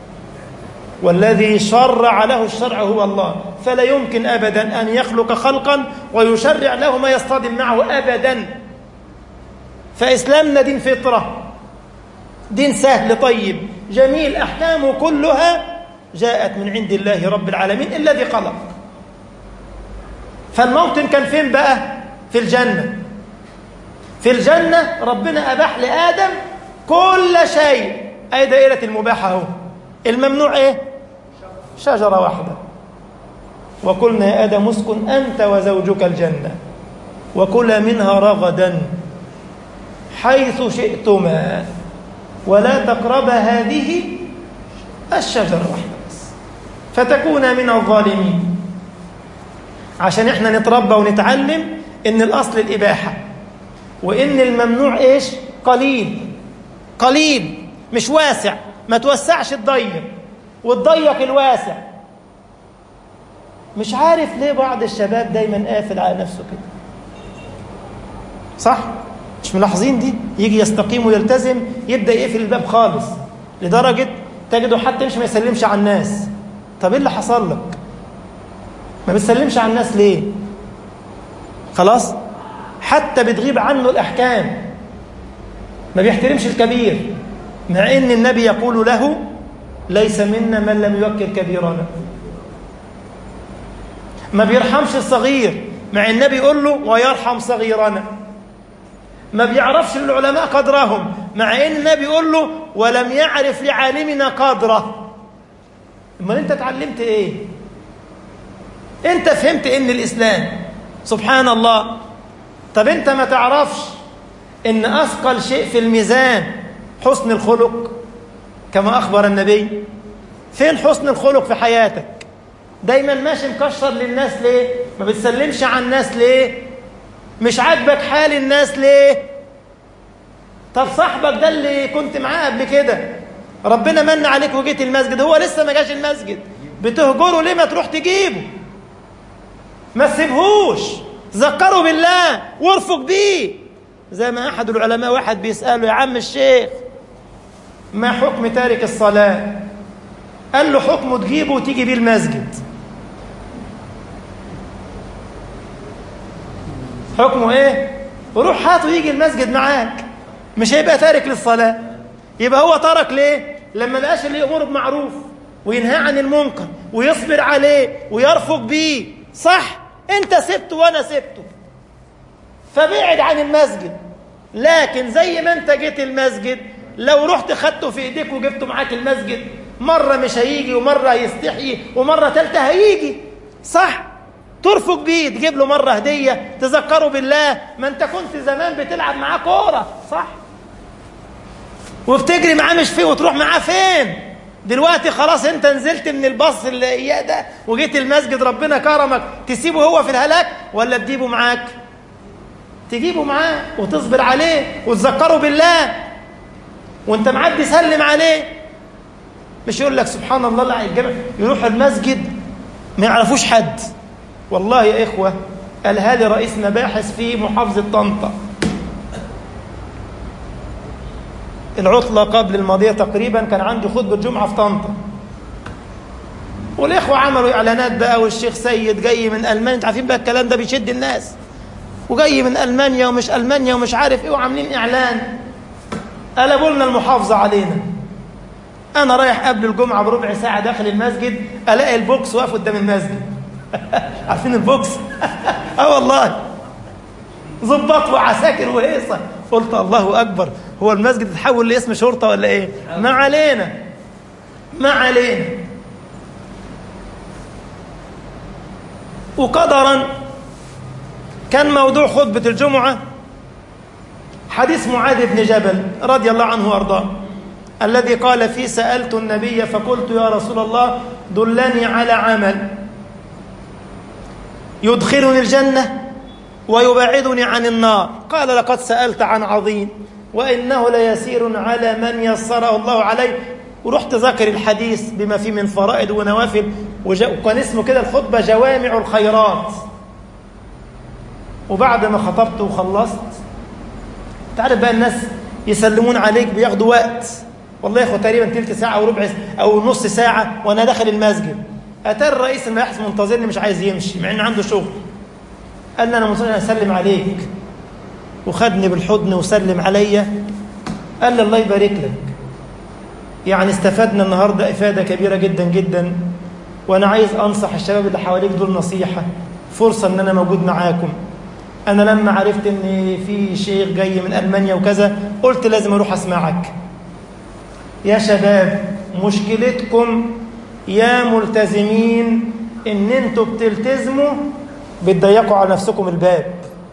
والذي شرع له الشرع هو الله. فلا يمكن أبدا أن يخلق خلقا ويشرع له ما يصطدم معه أبدا. فإسلامنا دين فطرة، دين سهل طيب جميل، أحكامه كلها جاءت من عند الله رب العالمين الذي خلق. فالموطن كان فين بقى؟ في الجنة. في الجنة ربنا أباح لآدم كل شيء. أي دائرة المباح اهو. الممنوع إيه؟ شجرة واحدة. وقلنا يا آدم اسكن أنت وزوجك الجنة وكلا منها رغدا حيث شئتما ولا تقربا هذه الشجرة واحدة بس فتكونا من الظالمين. عشان احنا نتربى ونتعلم ان الأصل الإباحة، وإن الممنوع إيش؟ قليل قليل مش واسع. ما توسعش الضيق والضيق الواسع. مش عارف ليه بعض الشباب دايما قافل على نفسه كده، صح؟ مش ملاحظين دي؟ يجي يستقيم ويلتزم يبدأ يقفل الباب خالص، لدرجة تجده حتى مش ما يسلمش على الناس. طب ايه اللي حصل لك؟ ما بتسلمش على الناس ليه؟ خلاص؟ حتى بتغيب عنه الأحكام، ما بيحترمش الكبير، مع ان النبي يقول له ليس منا من لم يوكر كبيرنا. ما بيرحمش الصغير، مع النبي يقول له ويرحم صغيرنا. ما بيعرفش العلماء قدرهم، مع ان النبي يقول له ولم يعرف لعالمنا قدره. امال انت اتعلمت ايه؟ انت فهمت ان الاسلام سبحان الله. طب انت ما تعرفش ان اثقل شيء في الميزان حسن الخلق كما اخبر النبي؟ فين حسن الخلق في حياتك؟ دايما ماشي مكشر للناس ليه؟ ما بتسلمش على الناس ليه؟ مش عاجبك حال الناس ليه؟ طب صاحبك ده اللي كنت معاه قبل كده ربنا من عليك وجيت المسجد، هو لسه ما جاش المسجد، بتهجره ليه؟ ما تروح تجيبه، ما تسيبهوش، ذكره بالله وارفق بيه. زي ما احد العلماء واحد بيسأله يا عم الشيخ ما حكم تارك الصلاة؟ قال له حكمه تجيبه وتيجي بيه المسجد. حكمه ايه؟ وروح هاته يجي المسجد معاك، مش هيبقى تارك للصلاة. يبقى هو ترك ليه؟ لما لقاش اللي يأمره بمعروف وينهى عن المنكر ويصبر عليه ويرفق بيه، صح؟ انت سبته وانا سبته، فبعد عن المسجد. لكن زي ما انت جيت المسجد، لو رحت خدته في ايديك وجبته معاك المسجد، مرة مش هيجي ومرة هيستحيي ومرة تالتة هيجي، صح؟ ترفق بيه، تجيب له مرة هدية تذكره بالله. ما انت كنت زمان بتلعب معاه كورة، صح؟ وبتجري معاه مش فيه وتروح معاه فين؟ دلوقتي خلاص انت نزلت من الباص اللي اياه ده وجيت المسجد، ربنا كرمك، تسيبه هو في الهلاك ولا تجيبه معاك؟ تجيبه معاه وتصبر عليه وتذكره بالله وانت معدي سلم عليه. مش يقول لك سبحان الله لا الجامع، يروح المسجد ما يعرفوش حد. والله يا إخوة، قال هذا رئيس مباحث في محافظة طنطا، العطلة قبل الماضية تقريبا كان عنده خطبة جمعة في طنطا، والإخوة عملوا إعلانات بقى، والشيخ سيد جاي من ألمانيا، انتوا عارفين بقى الكلام ده بيشد الناس، وجاي من ألمانيا ومش ألمانيا ومش عارف إيه، وعاملين إعلان. قلبوا لنا المحافظة علينا. أنا رايح قبل الجمعة بربع ساعة داخل المسجد، ألاقي البوكس واقف قدام المسجد. عارفين البوكس؟ اه والله، ضباط وعساكر وهيصة. قلت الله أكبر، هو المسجد تتحول لاسم شرطة ولا إيه؟ ما علينا ما علينا. وقدرا كان موضوع خطبة الجمعة حديث معاذ بن جبل رضي الله عنه وارضاه، الذي قال فيه: سألت النبي فقلت يا رسول الله دلني على عمل يدخلني الجنة ويبعدني عن النار. قال: لقد سألت عن عظيم وإنه ليسير على من يسره الله عليه. ورحت ذكر الحديث بما فيه من فرائض ونوافل، وكان اسمه كده الخطبة جوامع الخيرات. وبعد ما خطبت وخلصت، تعرف بقى الناس يسلمون عليك بياخدوا وقت، والله يا اخو تقريبا تلت ساعة أو ربع أو نص ساعة وأنا داخل المسجد. أتى الرئيس المباحث منتظرني مش عايز يمشي مع إن عنده شغل. قال لي: أنا منتظر أسلم عليك، وخدني بالحضن وسلم عليا. قال لي: الله يبارك لك، يعني استفدنا النهاردة إفادة كبيرة جدا جدا، وأنا عايز أنصح الشباب اللي حواليك دول نصيحة، فرصة إن أنا موجود معاكم. أنا لما عرفت إن في شيخ جاي من ألمانيا وكذا، قلت لازم أروح أسمعك. يا شباب، مشكلتكم يا ملتزمين إن أنتوا بتلتزموا بتضيقوا على نفسكم الباب.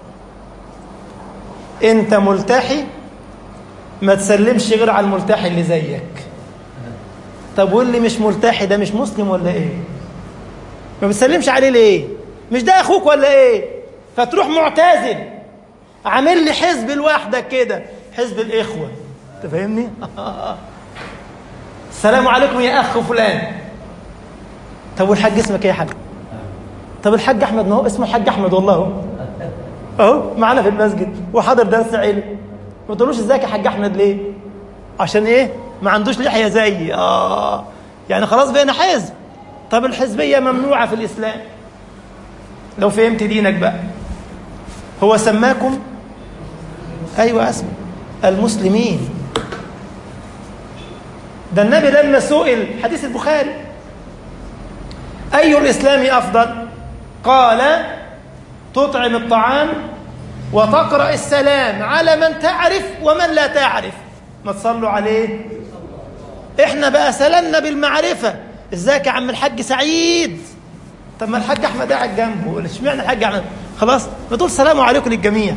أنت ملتحي ما تسلمش غير على الملتحي اللي زيك. طب واللي مش ملتحي ده مش مسلم ولا إيه؟ ما بتسلمش عليه ليه؟ مش ده أخوك ولا إيه؟ فتروح معتزل عامل لي حزب لوحدك كده، حزب الإخوة. أنت فاهمني؟ السلام عليكم يا أخ فلان. طب والحاج اسمك إيه يا حاج؟ طب الحاج أحمد، ما هو اسمه الحاج أحمد والله اهو أهو معانا في المسجد وحاضر درس علم. ما تقولوش إزيك يا حاج أحمد ليه؟ عشان إيه؟ ما عندوش لحية زيي. آه يعني خلاص بقينا حزب. طب الحزبية ممنوعة في الإسلام لو فهمت دينك بقى. هو سماكم، أيوة اسم المسلمين. ده النبي لما سئل، حديث البخاري: أي الإسلام أفضل؟ قال: تطعم الطعام وتقرأ السلام على من تعرف ومن لا تعرف. ما تصلوا عليه. احنا بقى سلامنا بالمعرفة. ازيك يا عم الحاج سعيد؟ طب ما الحاج أحمد قاعد جنبه، اشمعنى الحاج أحمد؟ خلاص بتقول سلام عليكم للجميع،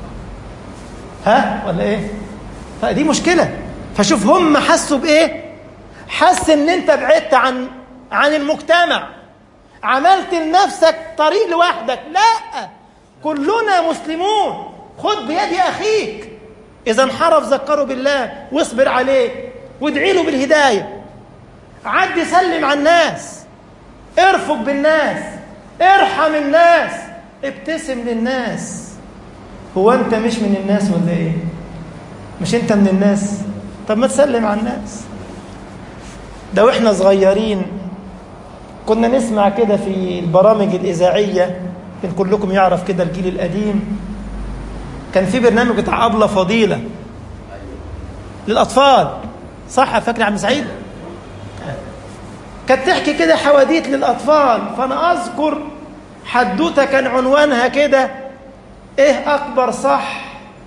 ها ولا ايه؟ فدي مشكلة. فشوف هم حسوا بايه؟ حس ان انت بعدت عن عن المجتمع، عملت لنفسك طريق لوحدك. لا، كلنا مسلمون. خد بيد اخيك، اذا انحرف ذكره بالله واصبر عليه وادعي له بالهداية. عد سلم على الناس، ارفق بالناس، ارحم الناس، ابتسم للناس. هو انت مش من الناس ولا ايه؟ مش انت من الناس؟ طب ما تسلم على الناس. ده واحنا صغيرين كنا نسمع كده في البرامج الإذاعية، يمكن كلكم يعرف كده الجيل القديم، كان في برنامج بتاع أبلة فضيلة للأطفال، صح؟ فاكر يا عم سعيد؟ كانت تحكي كده حواديت للأطفال. فأنا أذكر حدوتة كان عنوانها كده: إيه أكبر صح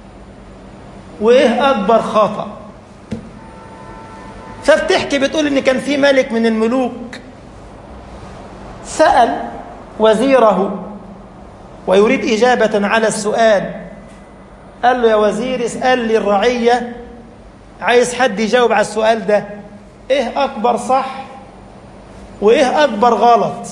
وإيه أكبر خطأ. فبتحكي بتقول إن كان في ملك من الملوك سأل وزيره ويريد إجابة على السؤال. قال له: يا وزير، اسأل لي الرعية، عايز حد يجاوب على السؤال ده، إيه أكبر صح وإيه أكبر غلط.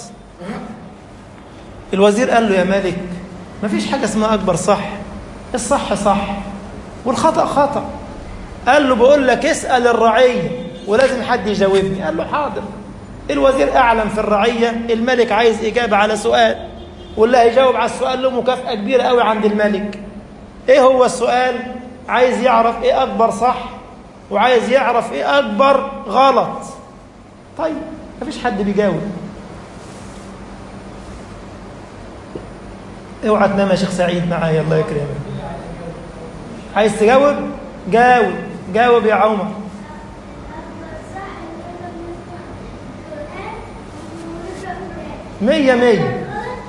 الوزير قال له: يا ملك، مفيش حاجة اسمها أكبر صح، الصح صح والخطأ خطأ. قال له: بقول لك اسأل الرعية ولازم حد يجاوبني. قال له: حاضر. الوزير أعلم في الرعية الملك عايز إجابة على سؤال، واللي هيجاوب على السؤال له مكافأة كبيرة قوي عند الملك. إيه هو السؤال؟ عايز يعرف إيه أكبر صح وعايز يعرف إيه أكبر غلط. طيب، مفيش حد بيجاوب. اوعى تنام يا شيخ سعيد معايا، الله يكرمك. عايز تجاوب؟ جاوب جاوب يا عمر. مية مية.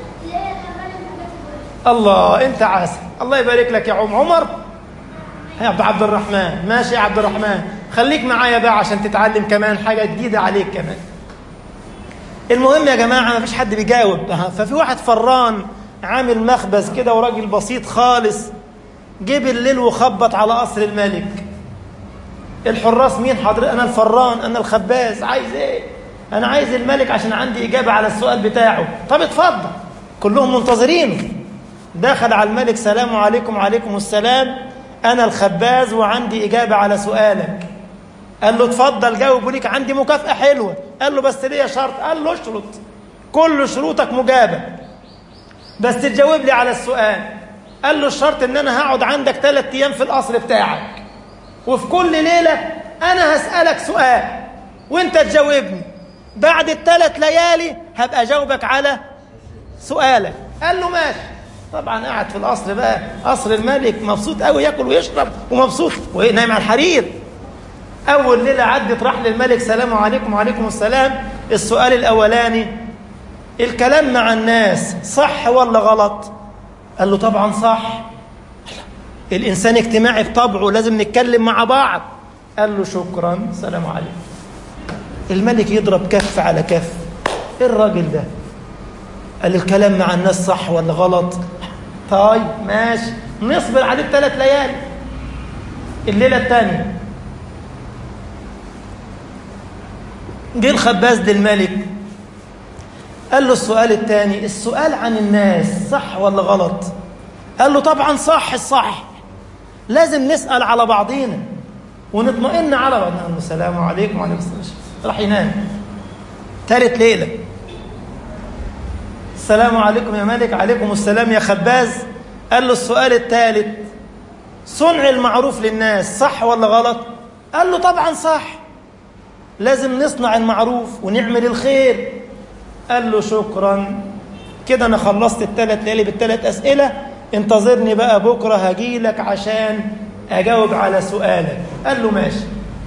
الله، انت عسل، الله يبارك لك يا عم عمر. يا عبد الرحمن، ماشي يا عبد الرحمن، خليك معايا بقى عشان تتعلم كمان حاجة جديدة عليك كمان. المهم يا جماعة، ما فيش حد بيجاوب. ففي واحد فران عامل مخبز كده وراجل بسيط خالص، جه بالليل وخبط على قصر الملك. الحراس: مين حضرتك؟ انا الفران، انا الخباز. عايز ايه؟ انا عايز الملك عشان عندي اجابه على السؤال بتاعه. طب اتفضل. كلهم منتظرينه. دخل على الملك: سلام عليكم. وعليكم السلام، انا الخباز وعندي اجابه على سؤالك. قال له: اتفضل جاوب، وليك عندي مكافاه حلوه. قال له: بس ليه شرط؟ قال له: اشرط، كل شروطك مجابه، بس تجاوب لي على السؤال. قال له: الشرط ان انا هقعد عندك ثلاث ايام في القصر بتاعك، وفي كل ليله انا هسالك سؤال وانت تجاوبني. بعد الثلاث ليالي هبقى اجاوبك على سؤالك. قال له: ماشي. طبعا قاعد في القصر بقى، قصر الملك، مبسوط قوي، ياكل ويشرب ومبسوط ونايم على الحرير. اول ليله عدت، راح للملك: سلام عليكم. وعليكم السلام. السؤال الاولاني: الكلام مع الناس صح ولا غلط؟ قال له: طبعا صح، الإنسان اجتماعي بطبعه، لازم نتكلم مع بعض. قال له: شكرا، سلام عليكم. الملك يضرب كف على كف. ايه الراجل ده؟ قال: الكلام مع الناس صح ولا غلط؟ طيب ماشي، نصبر عليه ثلاث ليالي. الليلة الثانية جه الخباز للملك، قال له: السؤال الثاني، السؤال عن الناس صح ولا غلط؟ قال له: طبعا صح، الصح لازم نسأل على بعضينا ونطمئن على بعضنا. قال له: السلام عليكم. وعليكم السلام. راح ينام. ثالث ليلة: السلام عليكم يا ملك. عليكم السلام يا خباز. قال له: السؤال الثالث، صنع المعروف للناس صح ولا غلط؟ قال له: طبعا صح، لازم نصنع المعروف ونعمل الخير. قال له: شكرا، كده أنا خلصت الثلاث ليالي بالثلاث أسئلة، انتظرني بقى بكرة هجيلك عشان أجاوب على سؤالك. قال له: ماشي.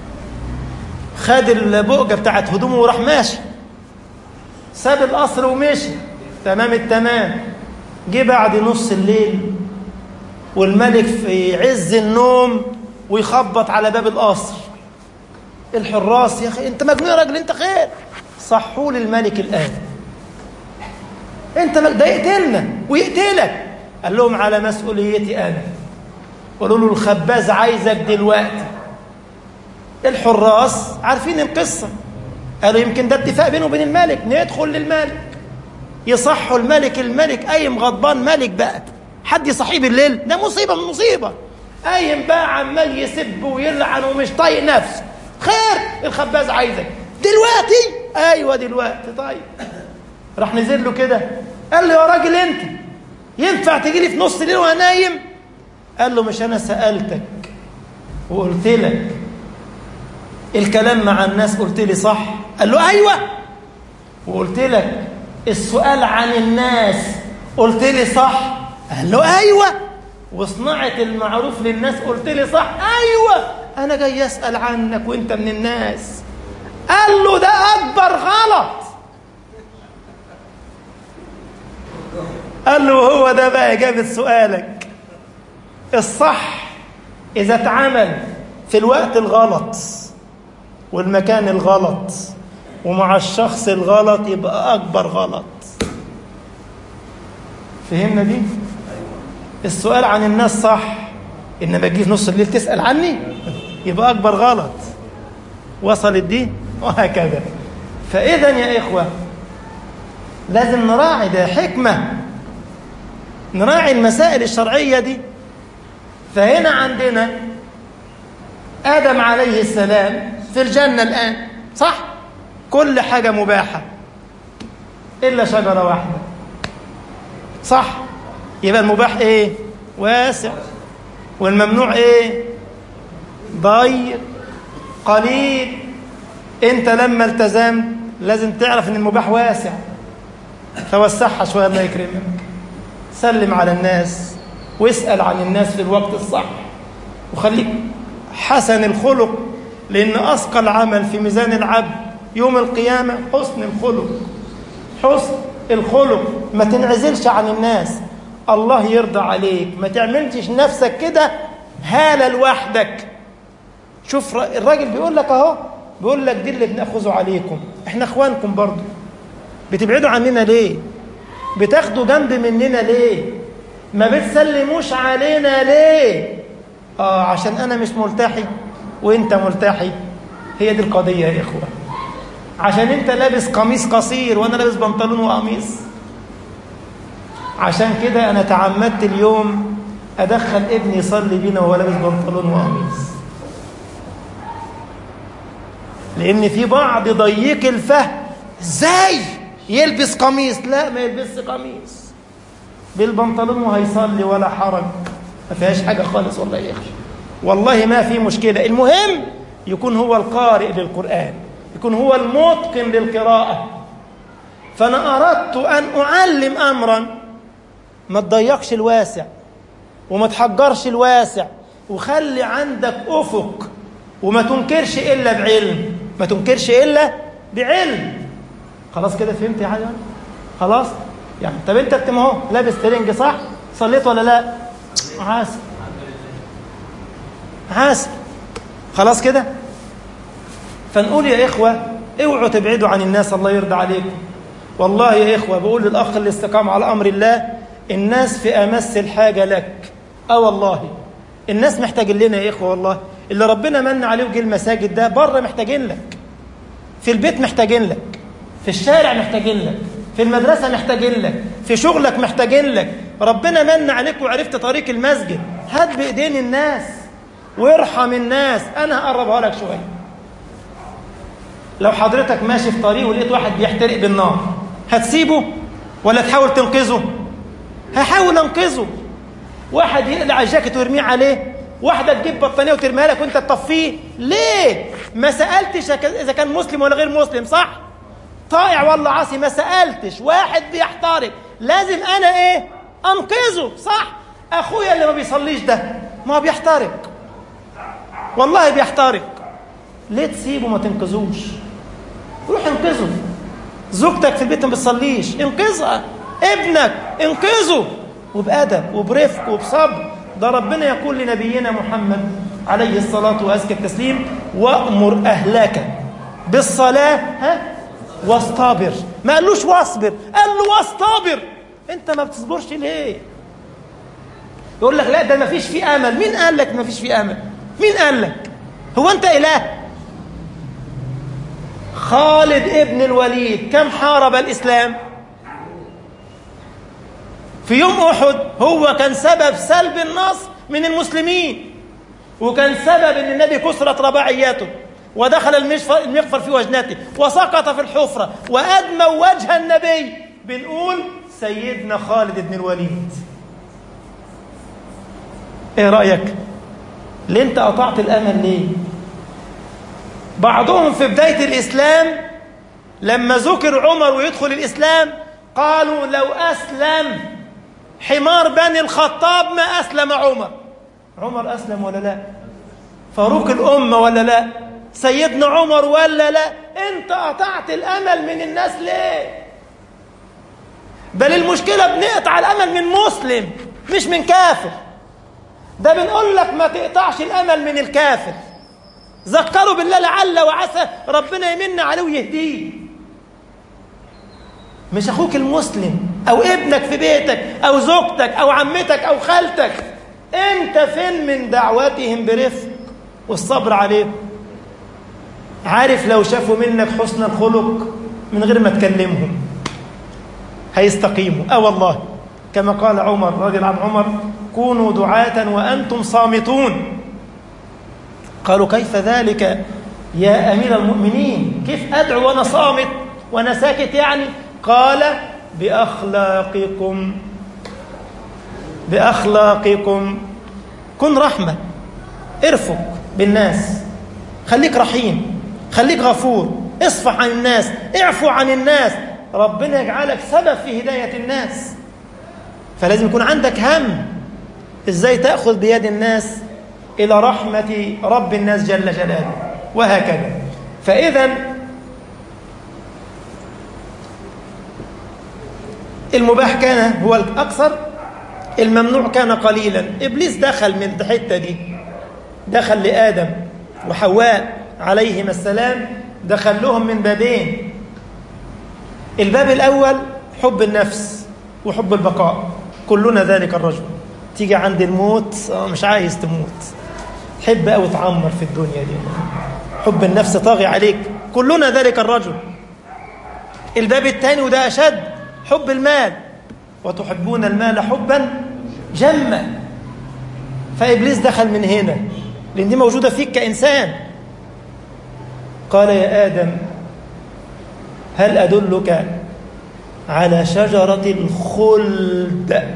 خد البؤجة بتاعت هدومه وراح ماشي، ساب القصر ومشي تمام التمام. جه بعد نص الليل والملك في عز النوم ويخبط على باب القصر. الحراس: يا أخي أنت مجنون يا راجل، أنت خير، صحوا لي الملك الآن، أنت ده يقتلنا ويقتلك. قال لهم: على مسؤوليتي أنا. قالوا له: الخباز عايزك دلوقتي. الحراس عارفين القصة، قالوا: يمكن ده اتفاق بينه وبين الملك، ندخل للملك. يصحوا الملك. الملك قايم غضبان، ملك بقى حد يصحيه بالليل؟ ده مصيبة من مصيبة. قايم بقى عمال يسب ويلعن ومش طايق نفسه. خير، الخباز عايزك دلوقتي. ايوه دلوقتي. طيب. راح نزل له كده، قال له: يا راجل انت ينفع تجي لي في نص الليل وانا نايم؟ قال له: مش انا سألتك وقلت لك الكلام مع الناس قلت لي صح؟ قال له: ايوه. وقلت لك السؤال عن الناس قلت لي صح؟ قال له: ايوه. وصناعة المعروف للناس قلت لي صح؟ ايوه. انا جاي اسأل عنك وانت من الناس. قال له ده أكبر غلط. قال له هو ده بقى إجابة سؤالك. الصح إذا اتعمل في الوقت الغلط والمكان الغلط ومع الشخص الغلط يبقى أكبر غلط. فهمنا دي؟ السؤال عن الناس صح، إنما تجي في نص الليل تسأل عني يبقى أكبر غلط. وصلت دي؟ وهكذا. فإذا يا إخوة لازم نراعي، ده حكمة، نراعي المسائل الشرعية دي. فهنا عندنا آدم عليه السلام في الجنة الآن، صح؟ كل حاجة مباحة إلا شجرة واحدة، صح؟ يبقى المباح إيه؟ واسع. والممنوع إيه؟ ضيق قليل. أنت لما التزمت لازم تعرف إن المباح واسع، فوسعها شوية الله يكرمك. سلم على الناس واسأل عن الناس في الوقت الصح، وخليك حسن الخلق، لأن أثقل عمل في ميزان العبد يوم القيامة حسن الخلق. حسن الخلق، ما تنعزلش عن الناس، الله يرضى عليك. ما تعملش نفسك كده هالة لوحدك. شوف الراجل بيقول لك اهو، بيقول لك دي اللي بنأخذه عليكم، احنا اخوانكم برضو، بتبعدوا عننا ليه؟ بتاخدوا جنب مننا ليه؟ ما بتسلموش علينا ليه؟ اه عشان انا مش ملتحي وانت ملتحي. هي دي القضية يا اخوة. عشان انت لابس قميص قصير وانا لابس بنطلون وقميص. عشان كده انا تعمدت اليوم ادخل ابني يصلي بينا وهو لابس بنطلون وقميص، لان في بعض ضيق الفهم. ازاي يلبس قميص؟ لا، ما يلبسش قميص بالبنطلون وهيصلي ولا حرج، ما فيهاش حاجه خالص. والله يا اخي والله ما في مشكله. المهم يكون هو القارئ للقرآن، يكون هو المتقن للقراءه. فانا اردت ان اعلم امرا، ما تضيقش الواسع وما تحجرش الواسع، وخلي عندك افق، وما تنكرش الا بعلم، ما تنكرش الا بعلم. خلاص كده فهمت يا حاجه؟ خلاص يعني. طب انت بتم اهو لابس ترنج، صح؟ صليت ولا لا؟ عاسر عاسر. خلاص كده. فنقول يا اخوه اوعوا تبعدوا عن الناس، الله يرضى عليكم. والله يا اخوه بقول للاخ اللي استقام على امر الله، الناس في امس الحاجه لك. اه والله الناس محتاجين لنا يا اخوه. والله اللي ربنا من عليه وجه المساجد ده بره محتاجين لك، في البيت محتاجين لك، في الشارع محتاجين لك، في المدرسة محتاجين لك، في شغلك محتاجين لك. ربنا من عليك وعرفت طريق المسجد، هات بإيدين الناس وارحم الناس. أنا هقربها لك شوية. لو حضرتك ماشي في طريق ولقيت واحد بيحترق بالنار، هتسيبه ولا تحاول تنقذه؟ هحاول أنقذه. واحد يقلع الجاكيت ويرميه عليه، واحدة تجيب بطانية وترميها لك وانت تطفيه. ليه؟ ما سألتش إذا كان مسلم ولا غير مسلم، صح؟ طائع ولا عاصي، ما سألتش. واحد بيحترق لازم أنا إيه؟ أنقذه، صح؟ أخويا اللي ما بيصليش ده ما بيحترق، والله بيحترق. ليه تسيبه ما تنقذوش؟ روح انقذه. زوجتك في البيت ما بتصليش، انقذها. ابنك انقذه، وبأدب وبرفق وبصبر. ده ربنا يقول لنبينا محمد عليه الصلاة وأزكى التسليم: وأمر أهلك بالصلاة ها واصطبر. ما قالوش واصبر، قال له واصطبر. انت ما بتصبرش ليه؟ يقول لك لا ده ما فيش فيه امل. مين قال لك ما فيش فيه امل؟ مين قال لك؟ هو انت اله؟ خالد ابن الوليد كم حارب الاسلام؟ في يوم احد هو كان سبب سلب النصر من المسلمين، وكان سبب ان النبي كسرت رباعياته ودخل المغفر في وجنته وسقط في الحفرة وأدمى وجه النبي. بنقول سيدنا خالد بن الوليد. ايه رأيك؟ ليه انت قطعت الأمل ليه؟ بعضهم في بداية الإسلام لما ذكر عمر ويدخل الإسلام قالوا لو أسلم حمار بني الخطاب ما أسلم عمر. عمر أسلم ولا لا؟ فاروق الأمة ولا لا؟ سيدنا عمر ولا لا؟ انت قطعت الامل من الناس ليه؟ بل المشكلة بنقطع الامل من مسلم مش من كافر. ده بنقول لك ما تقطعش الامل من الكافر، ذكروا بالله لعل وعسى ربنا يمن عليه ويهديه. مش اخوك المسلم او ابنك في بيتك او زوجتك او عمتك او خالتك، انت فين من دعواتهم برفق والصبر عليهم؟ عارف لو شافوا منك حسن الخلق من غير ما تكلمهم هيستقيموا. اه والله، كما قال عمر رضي الله عن عمر: كونوا دعاة وأنتم صامتون. قالوا: كيف ذلك يا أمير المؤمنين؟ كيف أدعو وأنا صامت وأنا ساكت يعني؟ قال: بأخلاقكم بأخلاقكم كن رحمة، ارفق بالناس، خليك رحيم، خليك غفور، اصفح عن الناس، اعفو عن الناس، ربنا يجعلك سبب في هداية الناس. فلازم يكون عندك هم ازاي تأخذ بيد الناس إلى رحمة رب الناس جل جلاله، وهكذا. فإذا المباح كان هو الأكثر، الممنوع كان قليلا. إبليس دخل من الحتة دي، دخل لآدم وحواء عليهما السلام، دخل لهم من بابين. الباب الأول حب النفس وحب البقاء، كلنا ذلك الرجل. تيجي عند الموت مش عايز تموت، تحب أو تعمر في الدنيا دي، حب النفس طاغي عليك، كلنا ذلك الرجل. الباب الثاني وده أشد، حب المال، وتحبون المال حبا جما. فإبليس دخل من هنا لأن دي موجودة فيك كإنسان. قال: يا آدم هل أدلك على شجرة الخلد؟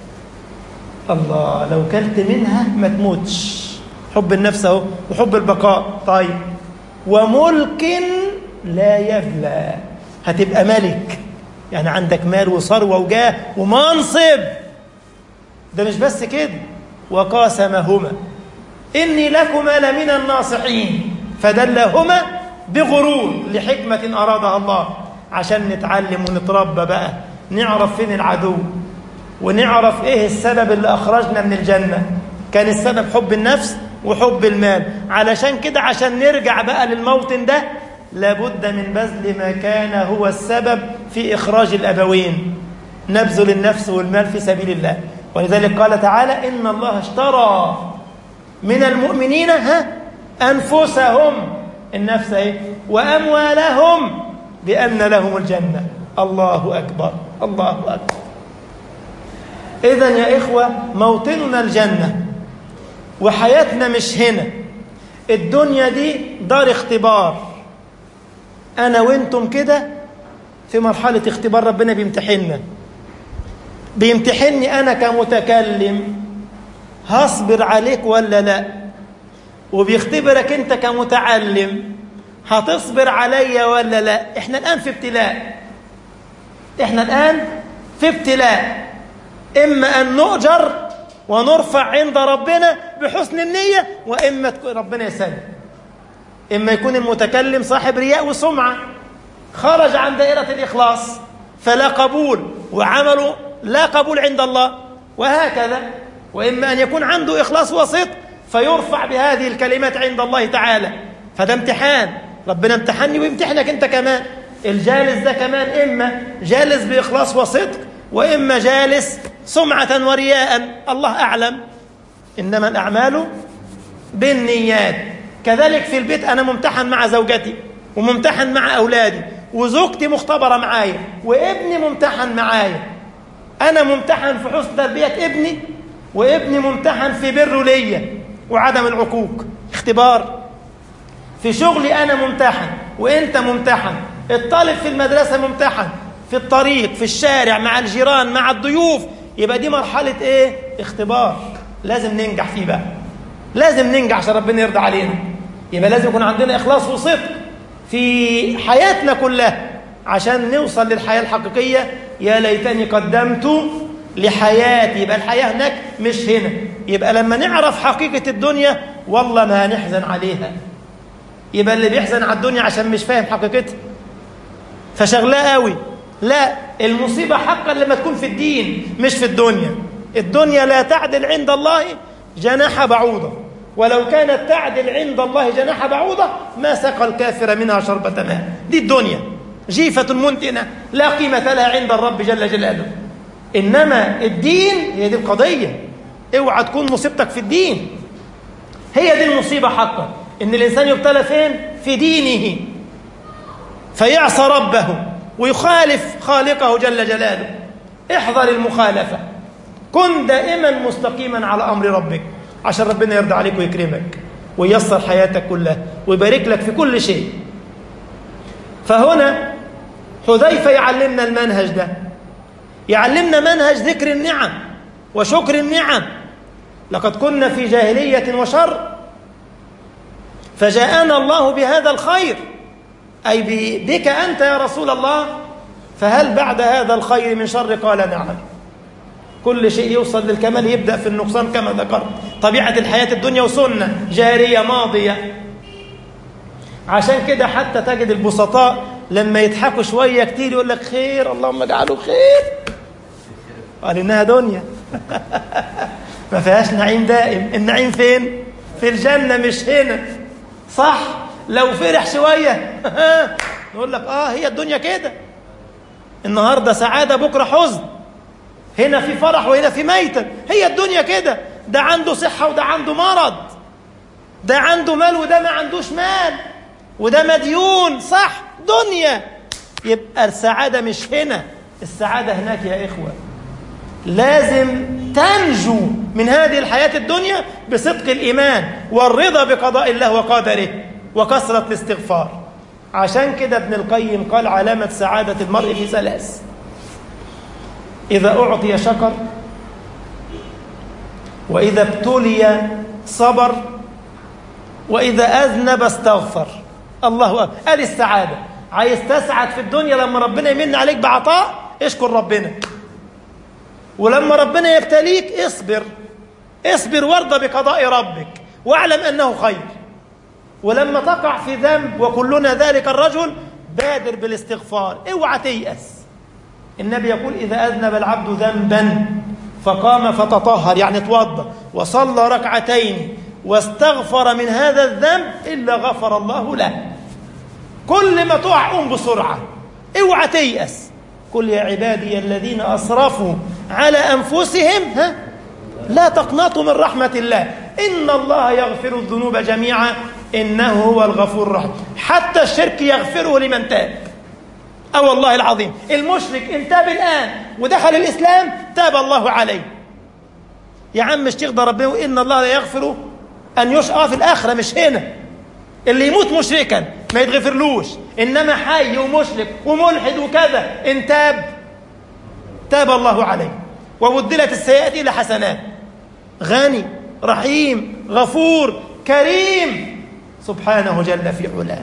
الله، لو كلت منها ما تموتش. حب النفس اهو وحب البقاء. طيب، وملك لا يبلى، هتبقى ملك، يعني عندك مال وثروة وجاه ومنصب. ده مش بس كده، وقاسمهما إني لكما لمن الناصحين فدلهما بغرور لحكمة أرادها الله، عشان نتعلم ونتربى بقى، نعرف فين العدو ونعرف إيه السبب اللي أخرجنا من الجنة. كان السبب حب النفس وحب المال. علشان كده عشان نرجع بقى للموطن ده لابد من بذل ما كان هو السبب في إخراج الأبوين، نبذل النفس والمال في سبيل الله. ولذلك قال تعالى: إن الله اشترى من المؤمنين ها أنفسهم، النفس ايه، وأموالهم بأن لهم الجنة. الله أكبر، الله أكبر. إذن يا إخوة، موطننا الجنة، وحياتنا مش هنا. الدنيا دي دار اختبار، أنا وإنتم كده في مرحلة اختبار. ربنا بيمتحننا، بيمتحني أنا كمتكلم هصبر عليك ولا لا، وبيختبرك أنت كمتعلم هتصبر علي ولا لا. إحنا الآن في ابتلاء، إحنا الآن في ابتلاء، إما أن نؤجر ونرفع عند ربنا بحسن النية، وإما ربنا يسلم، إما يكون المتكلم صاحب رياء وسمعة خرج عن دائرة الإخلاص فلا قبول، وعمله لا قبول عند الله، وهكذا. وإما أن يكون عنده إخلاص وصدق فيرفع بهذه الكلمات عند الله تعالى. فده امتحان، ربنا امتحني ويمتحنك أنت كمان. الجالس ده كمان إما جالس بإخلاص وصدق، وإما جالس سمعة ورياء، الله أعلم. إنما الأعمال بالنيات. كذلك في البيت أنا ممتحن مع زوجتي، وممتحن مع أولادي، وزوجتي مختبرة معايا، وابني ممتحن معايا. أنا ممتحن في حسن تربية ابني، وابني ممتحن في بره ليا وعدم العقوق، اختبار. في شغلي أنا ممتحن وإنت ممتحن، الطالب في المدرسة ممتحن، في الطريق، في الشارع، مع الجيران، مع الضيوف. يبقى دي مرحلة إيه؟ اختبار، لازم ننجح فيه بقى، لازم ننجح عشان ربنا يرضى علينا. يبقى لازم يكون عندنا إخلاص وصدق في حياتنا كلها عشان نوصل للحياة الحقيقية. يا ليتني قدمت لحياتي، يبقى الحياة هناك مش هنا. يبقى لما نعرف حقيقة الدنيا والله ما هنحزن عليها. يبقى اللي بيحزن على الدنيا عشان مش فاهم حقيقتها فشغلاه قوي. لا، المصيبة حقا لما تكون في الدين مش في الدنيا. الدنيا لا تعدل عند الله جناح بعوضة، ولو كانت تعدل عند الله جناح بعوضة ما سقى الكافر منها شربة ماء. دي الدنيا جيفة منتنة لا قيمة لها عند الرب جل جلاله. إنما الدين هي دي القضية. اوعى تكون مصيبتك في الدين. هي دي المصيبة حقا، إن الإنسان يبتلى فين؟ في دينه، فيعصى ربه ويخالف خالقه جل جلاله. احذر المخالفة، كن دائما مستقيما على أمر ربك عشان ربنا يرضى عليك ويكرمك وييسر حياتك كلها ويبارك لك في كل شيء. فهنا حذيفة يعلمنا المنهج ده، يعلمنا منهج ذكر النعم وشكر النعم. لقد كنا في جاهلية وشر فجاءنا الله بهذا الخير، أي بك أنت يا رسول الله، فهل بعد هذا الخير من شر؟ قال نعم. كل شيء يوصل للكمال يبدأ في النقصان كما ذكرت. طبيعة الحياة الدنيا وسنة جارية ماضية. عشان كده حتى تجد البسطاء لما يضحكوا شوية كتير يقول لك خير، اللهم اجعله خير، قال إنها دنيا ما فيهاش نعيم دائم. النعيم فين؟ في الجنة مش هنا، صح؟ لو فرح شوية نقول لك آه هي الدنيا كده، النهاردة سعادة بكرة حزن، هنا في فرح وهنا في ميتة، هي الدنيا كده. ده عنده صحة وده عنده مرض، ده عنده مال وده ما عندوش مال، وده مديون، صح؟ دنيا. يبقى السعادة مش هنا، السعادة هناك يا إخوة. لازم تنجو من هذه الحياة الدنيا بصدق الإيمان والرضا بقضاء الله وقدره وكثرة الاستغفار. عشان كده ابن القيم قال علامة سعادة المرء في ثلاث: إذا أعطي شكر، وإذا ابتلي صبر، وإذا أذنب استغفر. الله أكبر. قال السعادة. عايز تسعد في الدنيا لما ربنا يمن عليك بعطاء، اشكر ربنا. ولما ربنا يبتليك اصبر، اصبر وارضى بقضاء ربك واعلم أنه خير. ولما تقع في ذنب، وكلنا ذلك الرجل، بادر بالاستغفار، اوعى تيأس. النبي يقول إذا أذنب العبد ذنبا فقام فتطهر، يعني توضأ وصلى ركعتين واستغفر من هذا الذنب إلا غفر الله له. كل ما تقع قوم بسرعة، اوعى تيأس. قل يا عبادي الذين أسرفوا على أنفسهم ها لا تقنطوا من رحمة الله إن الله يغفر الذنوب جميعا إنه هو الغفور الرحيم. حتى الشرك يغفره لمن تاب. أو والله العظيم المشرك إن تاب الآن ودخل الإسلام تاب الله عليه. يا عم مش تغضى ربنا، إن الله لا يغفر أن يشقى في الآخرة، مش هنا. اللي يموت مشركا ما يتغفرلوش، إنما حي ومشرك وملحد وكذا إن تاب تاب الله عليه وبدلت السيئات إلى حسنات. غني رحيم غفور كريم سبحانه جل في علاه.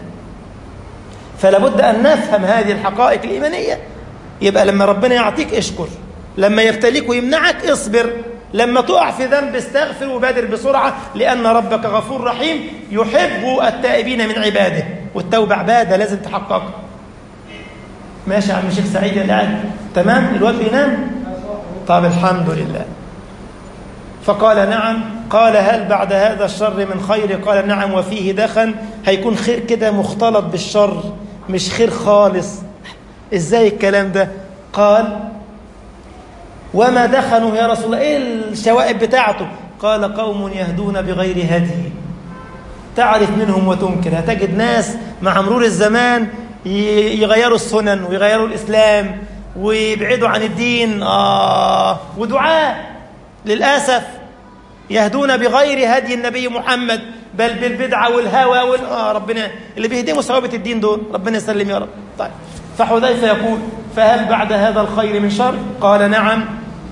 فلا بد أن نفهم هذه الحقائق الإيمانية. يبقى لما ربنا يعطيك اشكر، لما يبتليك ويمنعك اصبر، لما تقع في ذنب استغفر وبادر بسرعة، لأن ربك غفور رحيم يحب التائبين من عباده. والتوبة عبادة لازم تحققها. ماشي يا عم الشيخ سعيد اللي قاعد تمام؟ الواد بينام؟ طب الحمد لله. فقال نعم. قال هل بعد هذا الشر من خير؟ قال نعم وفيه دخن. هيكون خير كده مختلط بالشر، مش خير خالص. ازاي الكلام ده؟ قال وما دخنوا يا رسول الله؟ ايه الشوائب بتاعته؟ قال قوم يهدون بغير هدي، تعرف منهم وتنكر. هتجد ناس مع مرور الزمان يغيروا السنن ويغيروا الإسلام ويبعدوا عن الدين. آه ودعاء للأسف يهدون بغير هدي النبي محمد، بل بالبدعة والهوى وال... آه ربنا اللي بيهدموا ثوابت الدين دول، ربنا يسلم يا رب. طيب، فحذيفة يقول فهل بعد هذا الخير من شر؟ قال نعم،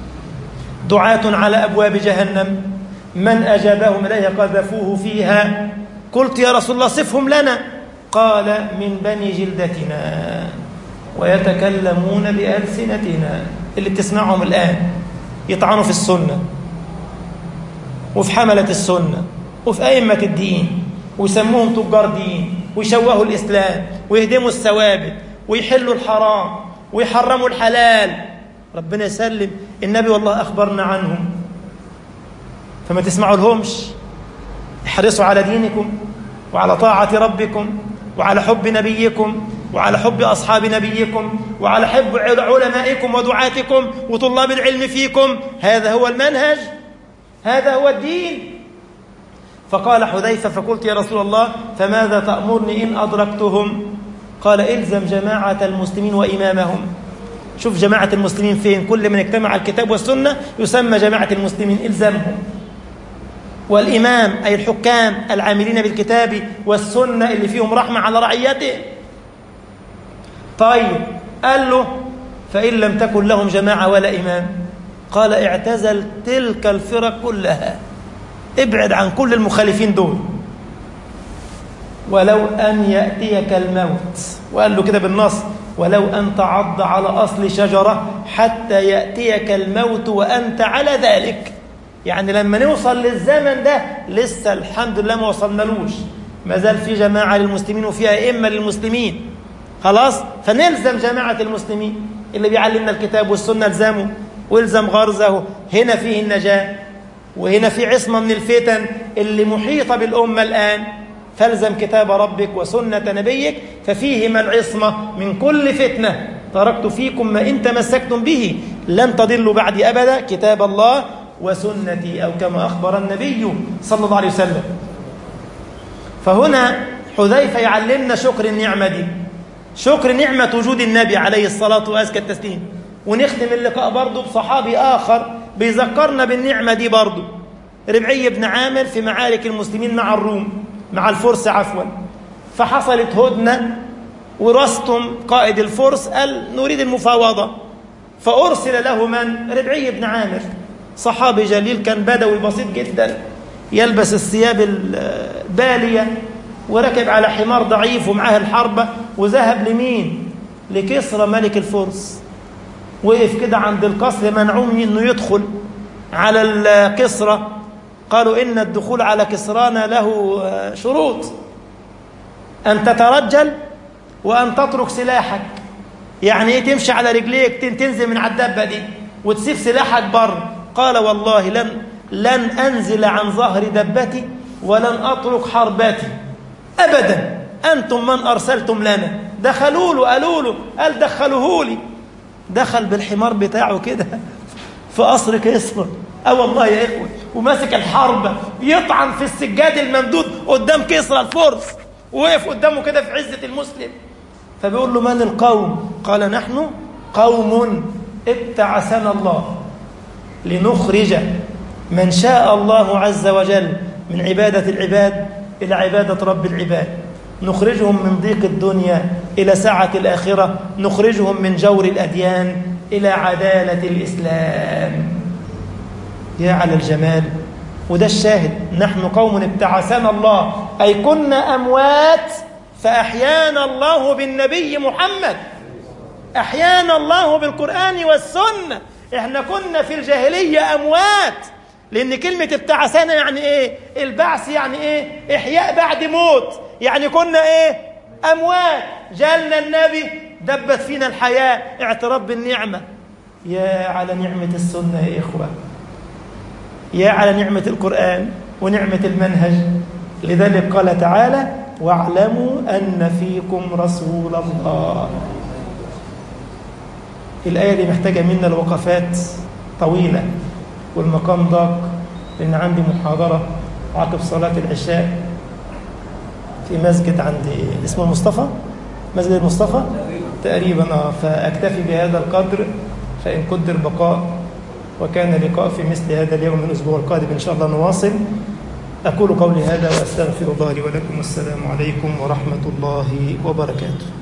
دعاة على أبواب جهنم من أجابهم إليها قذفوه فيها. قلت يا رسول الله صفهم لنا. قال من بني جلدتنا ويتكلمون بألسنتنا. اللي بتسمعهم الآن يطعنوا في السنة وفي حملة السنة وفي أئمة الدين ويسموهم تجار دين ويشوهوا الإسلام ويهدموا الثوابت ويحلوا الحرام ويحرموا الحلال. ربنا يسلم. النبي والله أخبرنا عنهم، فما تسمعوا لهمش. احرصوا على دينكم وعلى طاعة ربكم وعلى حب نبيكم وعلى حب أصحاب نبيكم وعلى حب علمائكم ودعاتكم وطلاب العلم فيكم. هذا هو المنهج، هذا هو الدين. فقال حذيفة: فقلت يا رسول الله فماذا تأمرني إن أدركتهم؟ قال: إلزم جماعة المسلمين وإمامهم. شوف جماعة المسلمين فين؟ كل من اجتمع على الكتاب والسنة يسمى جماعة المسلمين، إلزمهم. والإمام أي الحكام العاملين بالكتاب والسنة اللي فيهم رحمة على رعيته. طيب، قال له: فإن لم تكن لهم جماعة ولا إمام؟ قال: اعتزل تلك الفرق كلها، ابعد عن كل المخالفين دول، ولو أن يأتيك الموت. وقال له كده بالنص: ولو أن تعض على أصل شجرة حتى يأتيك الموت وأنت على ذلك. يعني لما نوصل للزمن ده لسه الحمد لله ما وصلنالوش، ما زال في جماعة للمسلمين وفيها أئمة للمسلمين. خلاص، فنلزم جماعة المسلمين اللي بيعلمنا الكتاب والسنة، الزمه والزم غرزه. هنا فيه النجاة وهنا في عصمة من الفتن اللي محيطة بالأمة الآن. فالزم كتاب ربك وسنة نبيك ففيهما العصمة من كل فتنة. تركت فيكم ما إن تمسكتم به لن تضلوا بعدي أبدا، كتاب الله وسنتي، أو كما أخبر النبي صلى الله عليه وسلم. فهنا حذيفة يعلمنا شكر النعمة دي، شكر نعمة وجود النبي عليه الصلاة وأزكى التسليم. ونختم اللقاء برضو بصحابي آخر بيذكرنا بالنعمة دي برضو، ربعي بن عامر في معارك المسلمين مع الروم، مع الفرس عفوا. فحصلت هدنة ورستم قائد الفرس قال: نريد المفاوضة. فأرسل له من؟ ربعي بن عامر، صحابي جليل، كان بدوي بسيط جدا، يلبس الثياب البالية وركب على حمار ضعيف ومعاه الحربة، وذهب لمين؟ لكسرى ملك الفرس. وقف كده عند القصر، منعوه انه يدخل على الكسرى. قالوا: إن الدخول على كسرانا له شروط، أن تترجل وأن تترك سلاحك. يعني إيه تمشي على رجليك، تنزل من على الدبة دي وتسيب سلاحك بر. قال: والله لن لن أنزل عن ظهر دبتي ولن أترك حربتي أبدا، أنتم من أرسلتم لنا. دخلوا له، قالوا له، قال: دخلوه لي. دخل بالحمار بتاعه كده في قصر كسرى، اه والله يا إخوة، وماسك الحربة يطعن في السجاد الممدود قدام كسرى الفرس، ووقف قدامه كده في عزة المسلم. فبيقول له: من القوم؟ قال: نحن قوم ابتعثنا الله لنخرج من شاء الله عز وجل من عبادة العباد إلى عبادة رب العباد، نخرجهم من ضيق الدنيا إلى سعة الآخرة، نخرجهم من جور الأديان إلى عدالة الإسلام. يا على الجمال. وده الشاهد: نحن قوم ابتعثنا الله، أي كنا أموات فأحيانا الله بالنبي محمد، أحيانا الله بالقرآن والسنة. احنا كنا في الجاهلية أموات، لأن كلمة ابتعثنا يعني إيه؟ البعث يعني إيه؟ إحياء بعد موت. يعني كنا إيه؟ أموات، جالنا النبي دبت فينا الحياة، اعتراف بالنعمة. يا على نعمة السنة يا إخوة، يا على نعمة القرآن ونعمة المنهج. لذلك قال تعالى: واعلموا أن فيكم رسول الله. الآية دي محتاجة منا الوقفات طويلة، والمقام ضاق، لأن عندي محاضرة عقب صلاة العشاء في مسجد عندي اسمه مصطفى، مسجد المصطفى تقريبا. آه فأكتفي بهذا القدر، فإن قدر بقاء وكان لقاء في مثل هذا اليوم من الأسبوع القادم إن شاء الله نواصل. أقول قولي هذا وأستغفر الله لي ولكم، والسلام عليكم ورحمة الله وبركاته.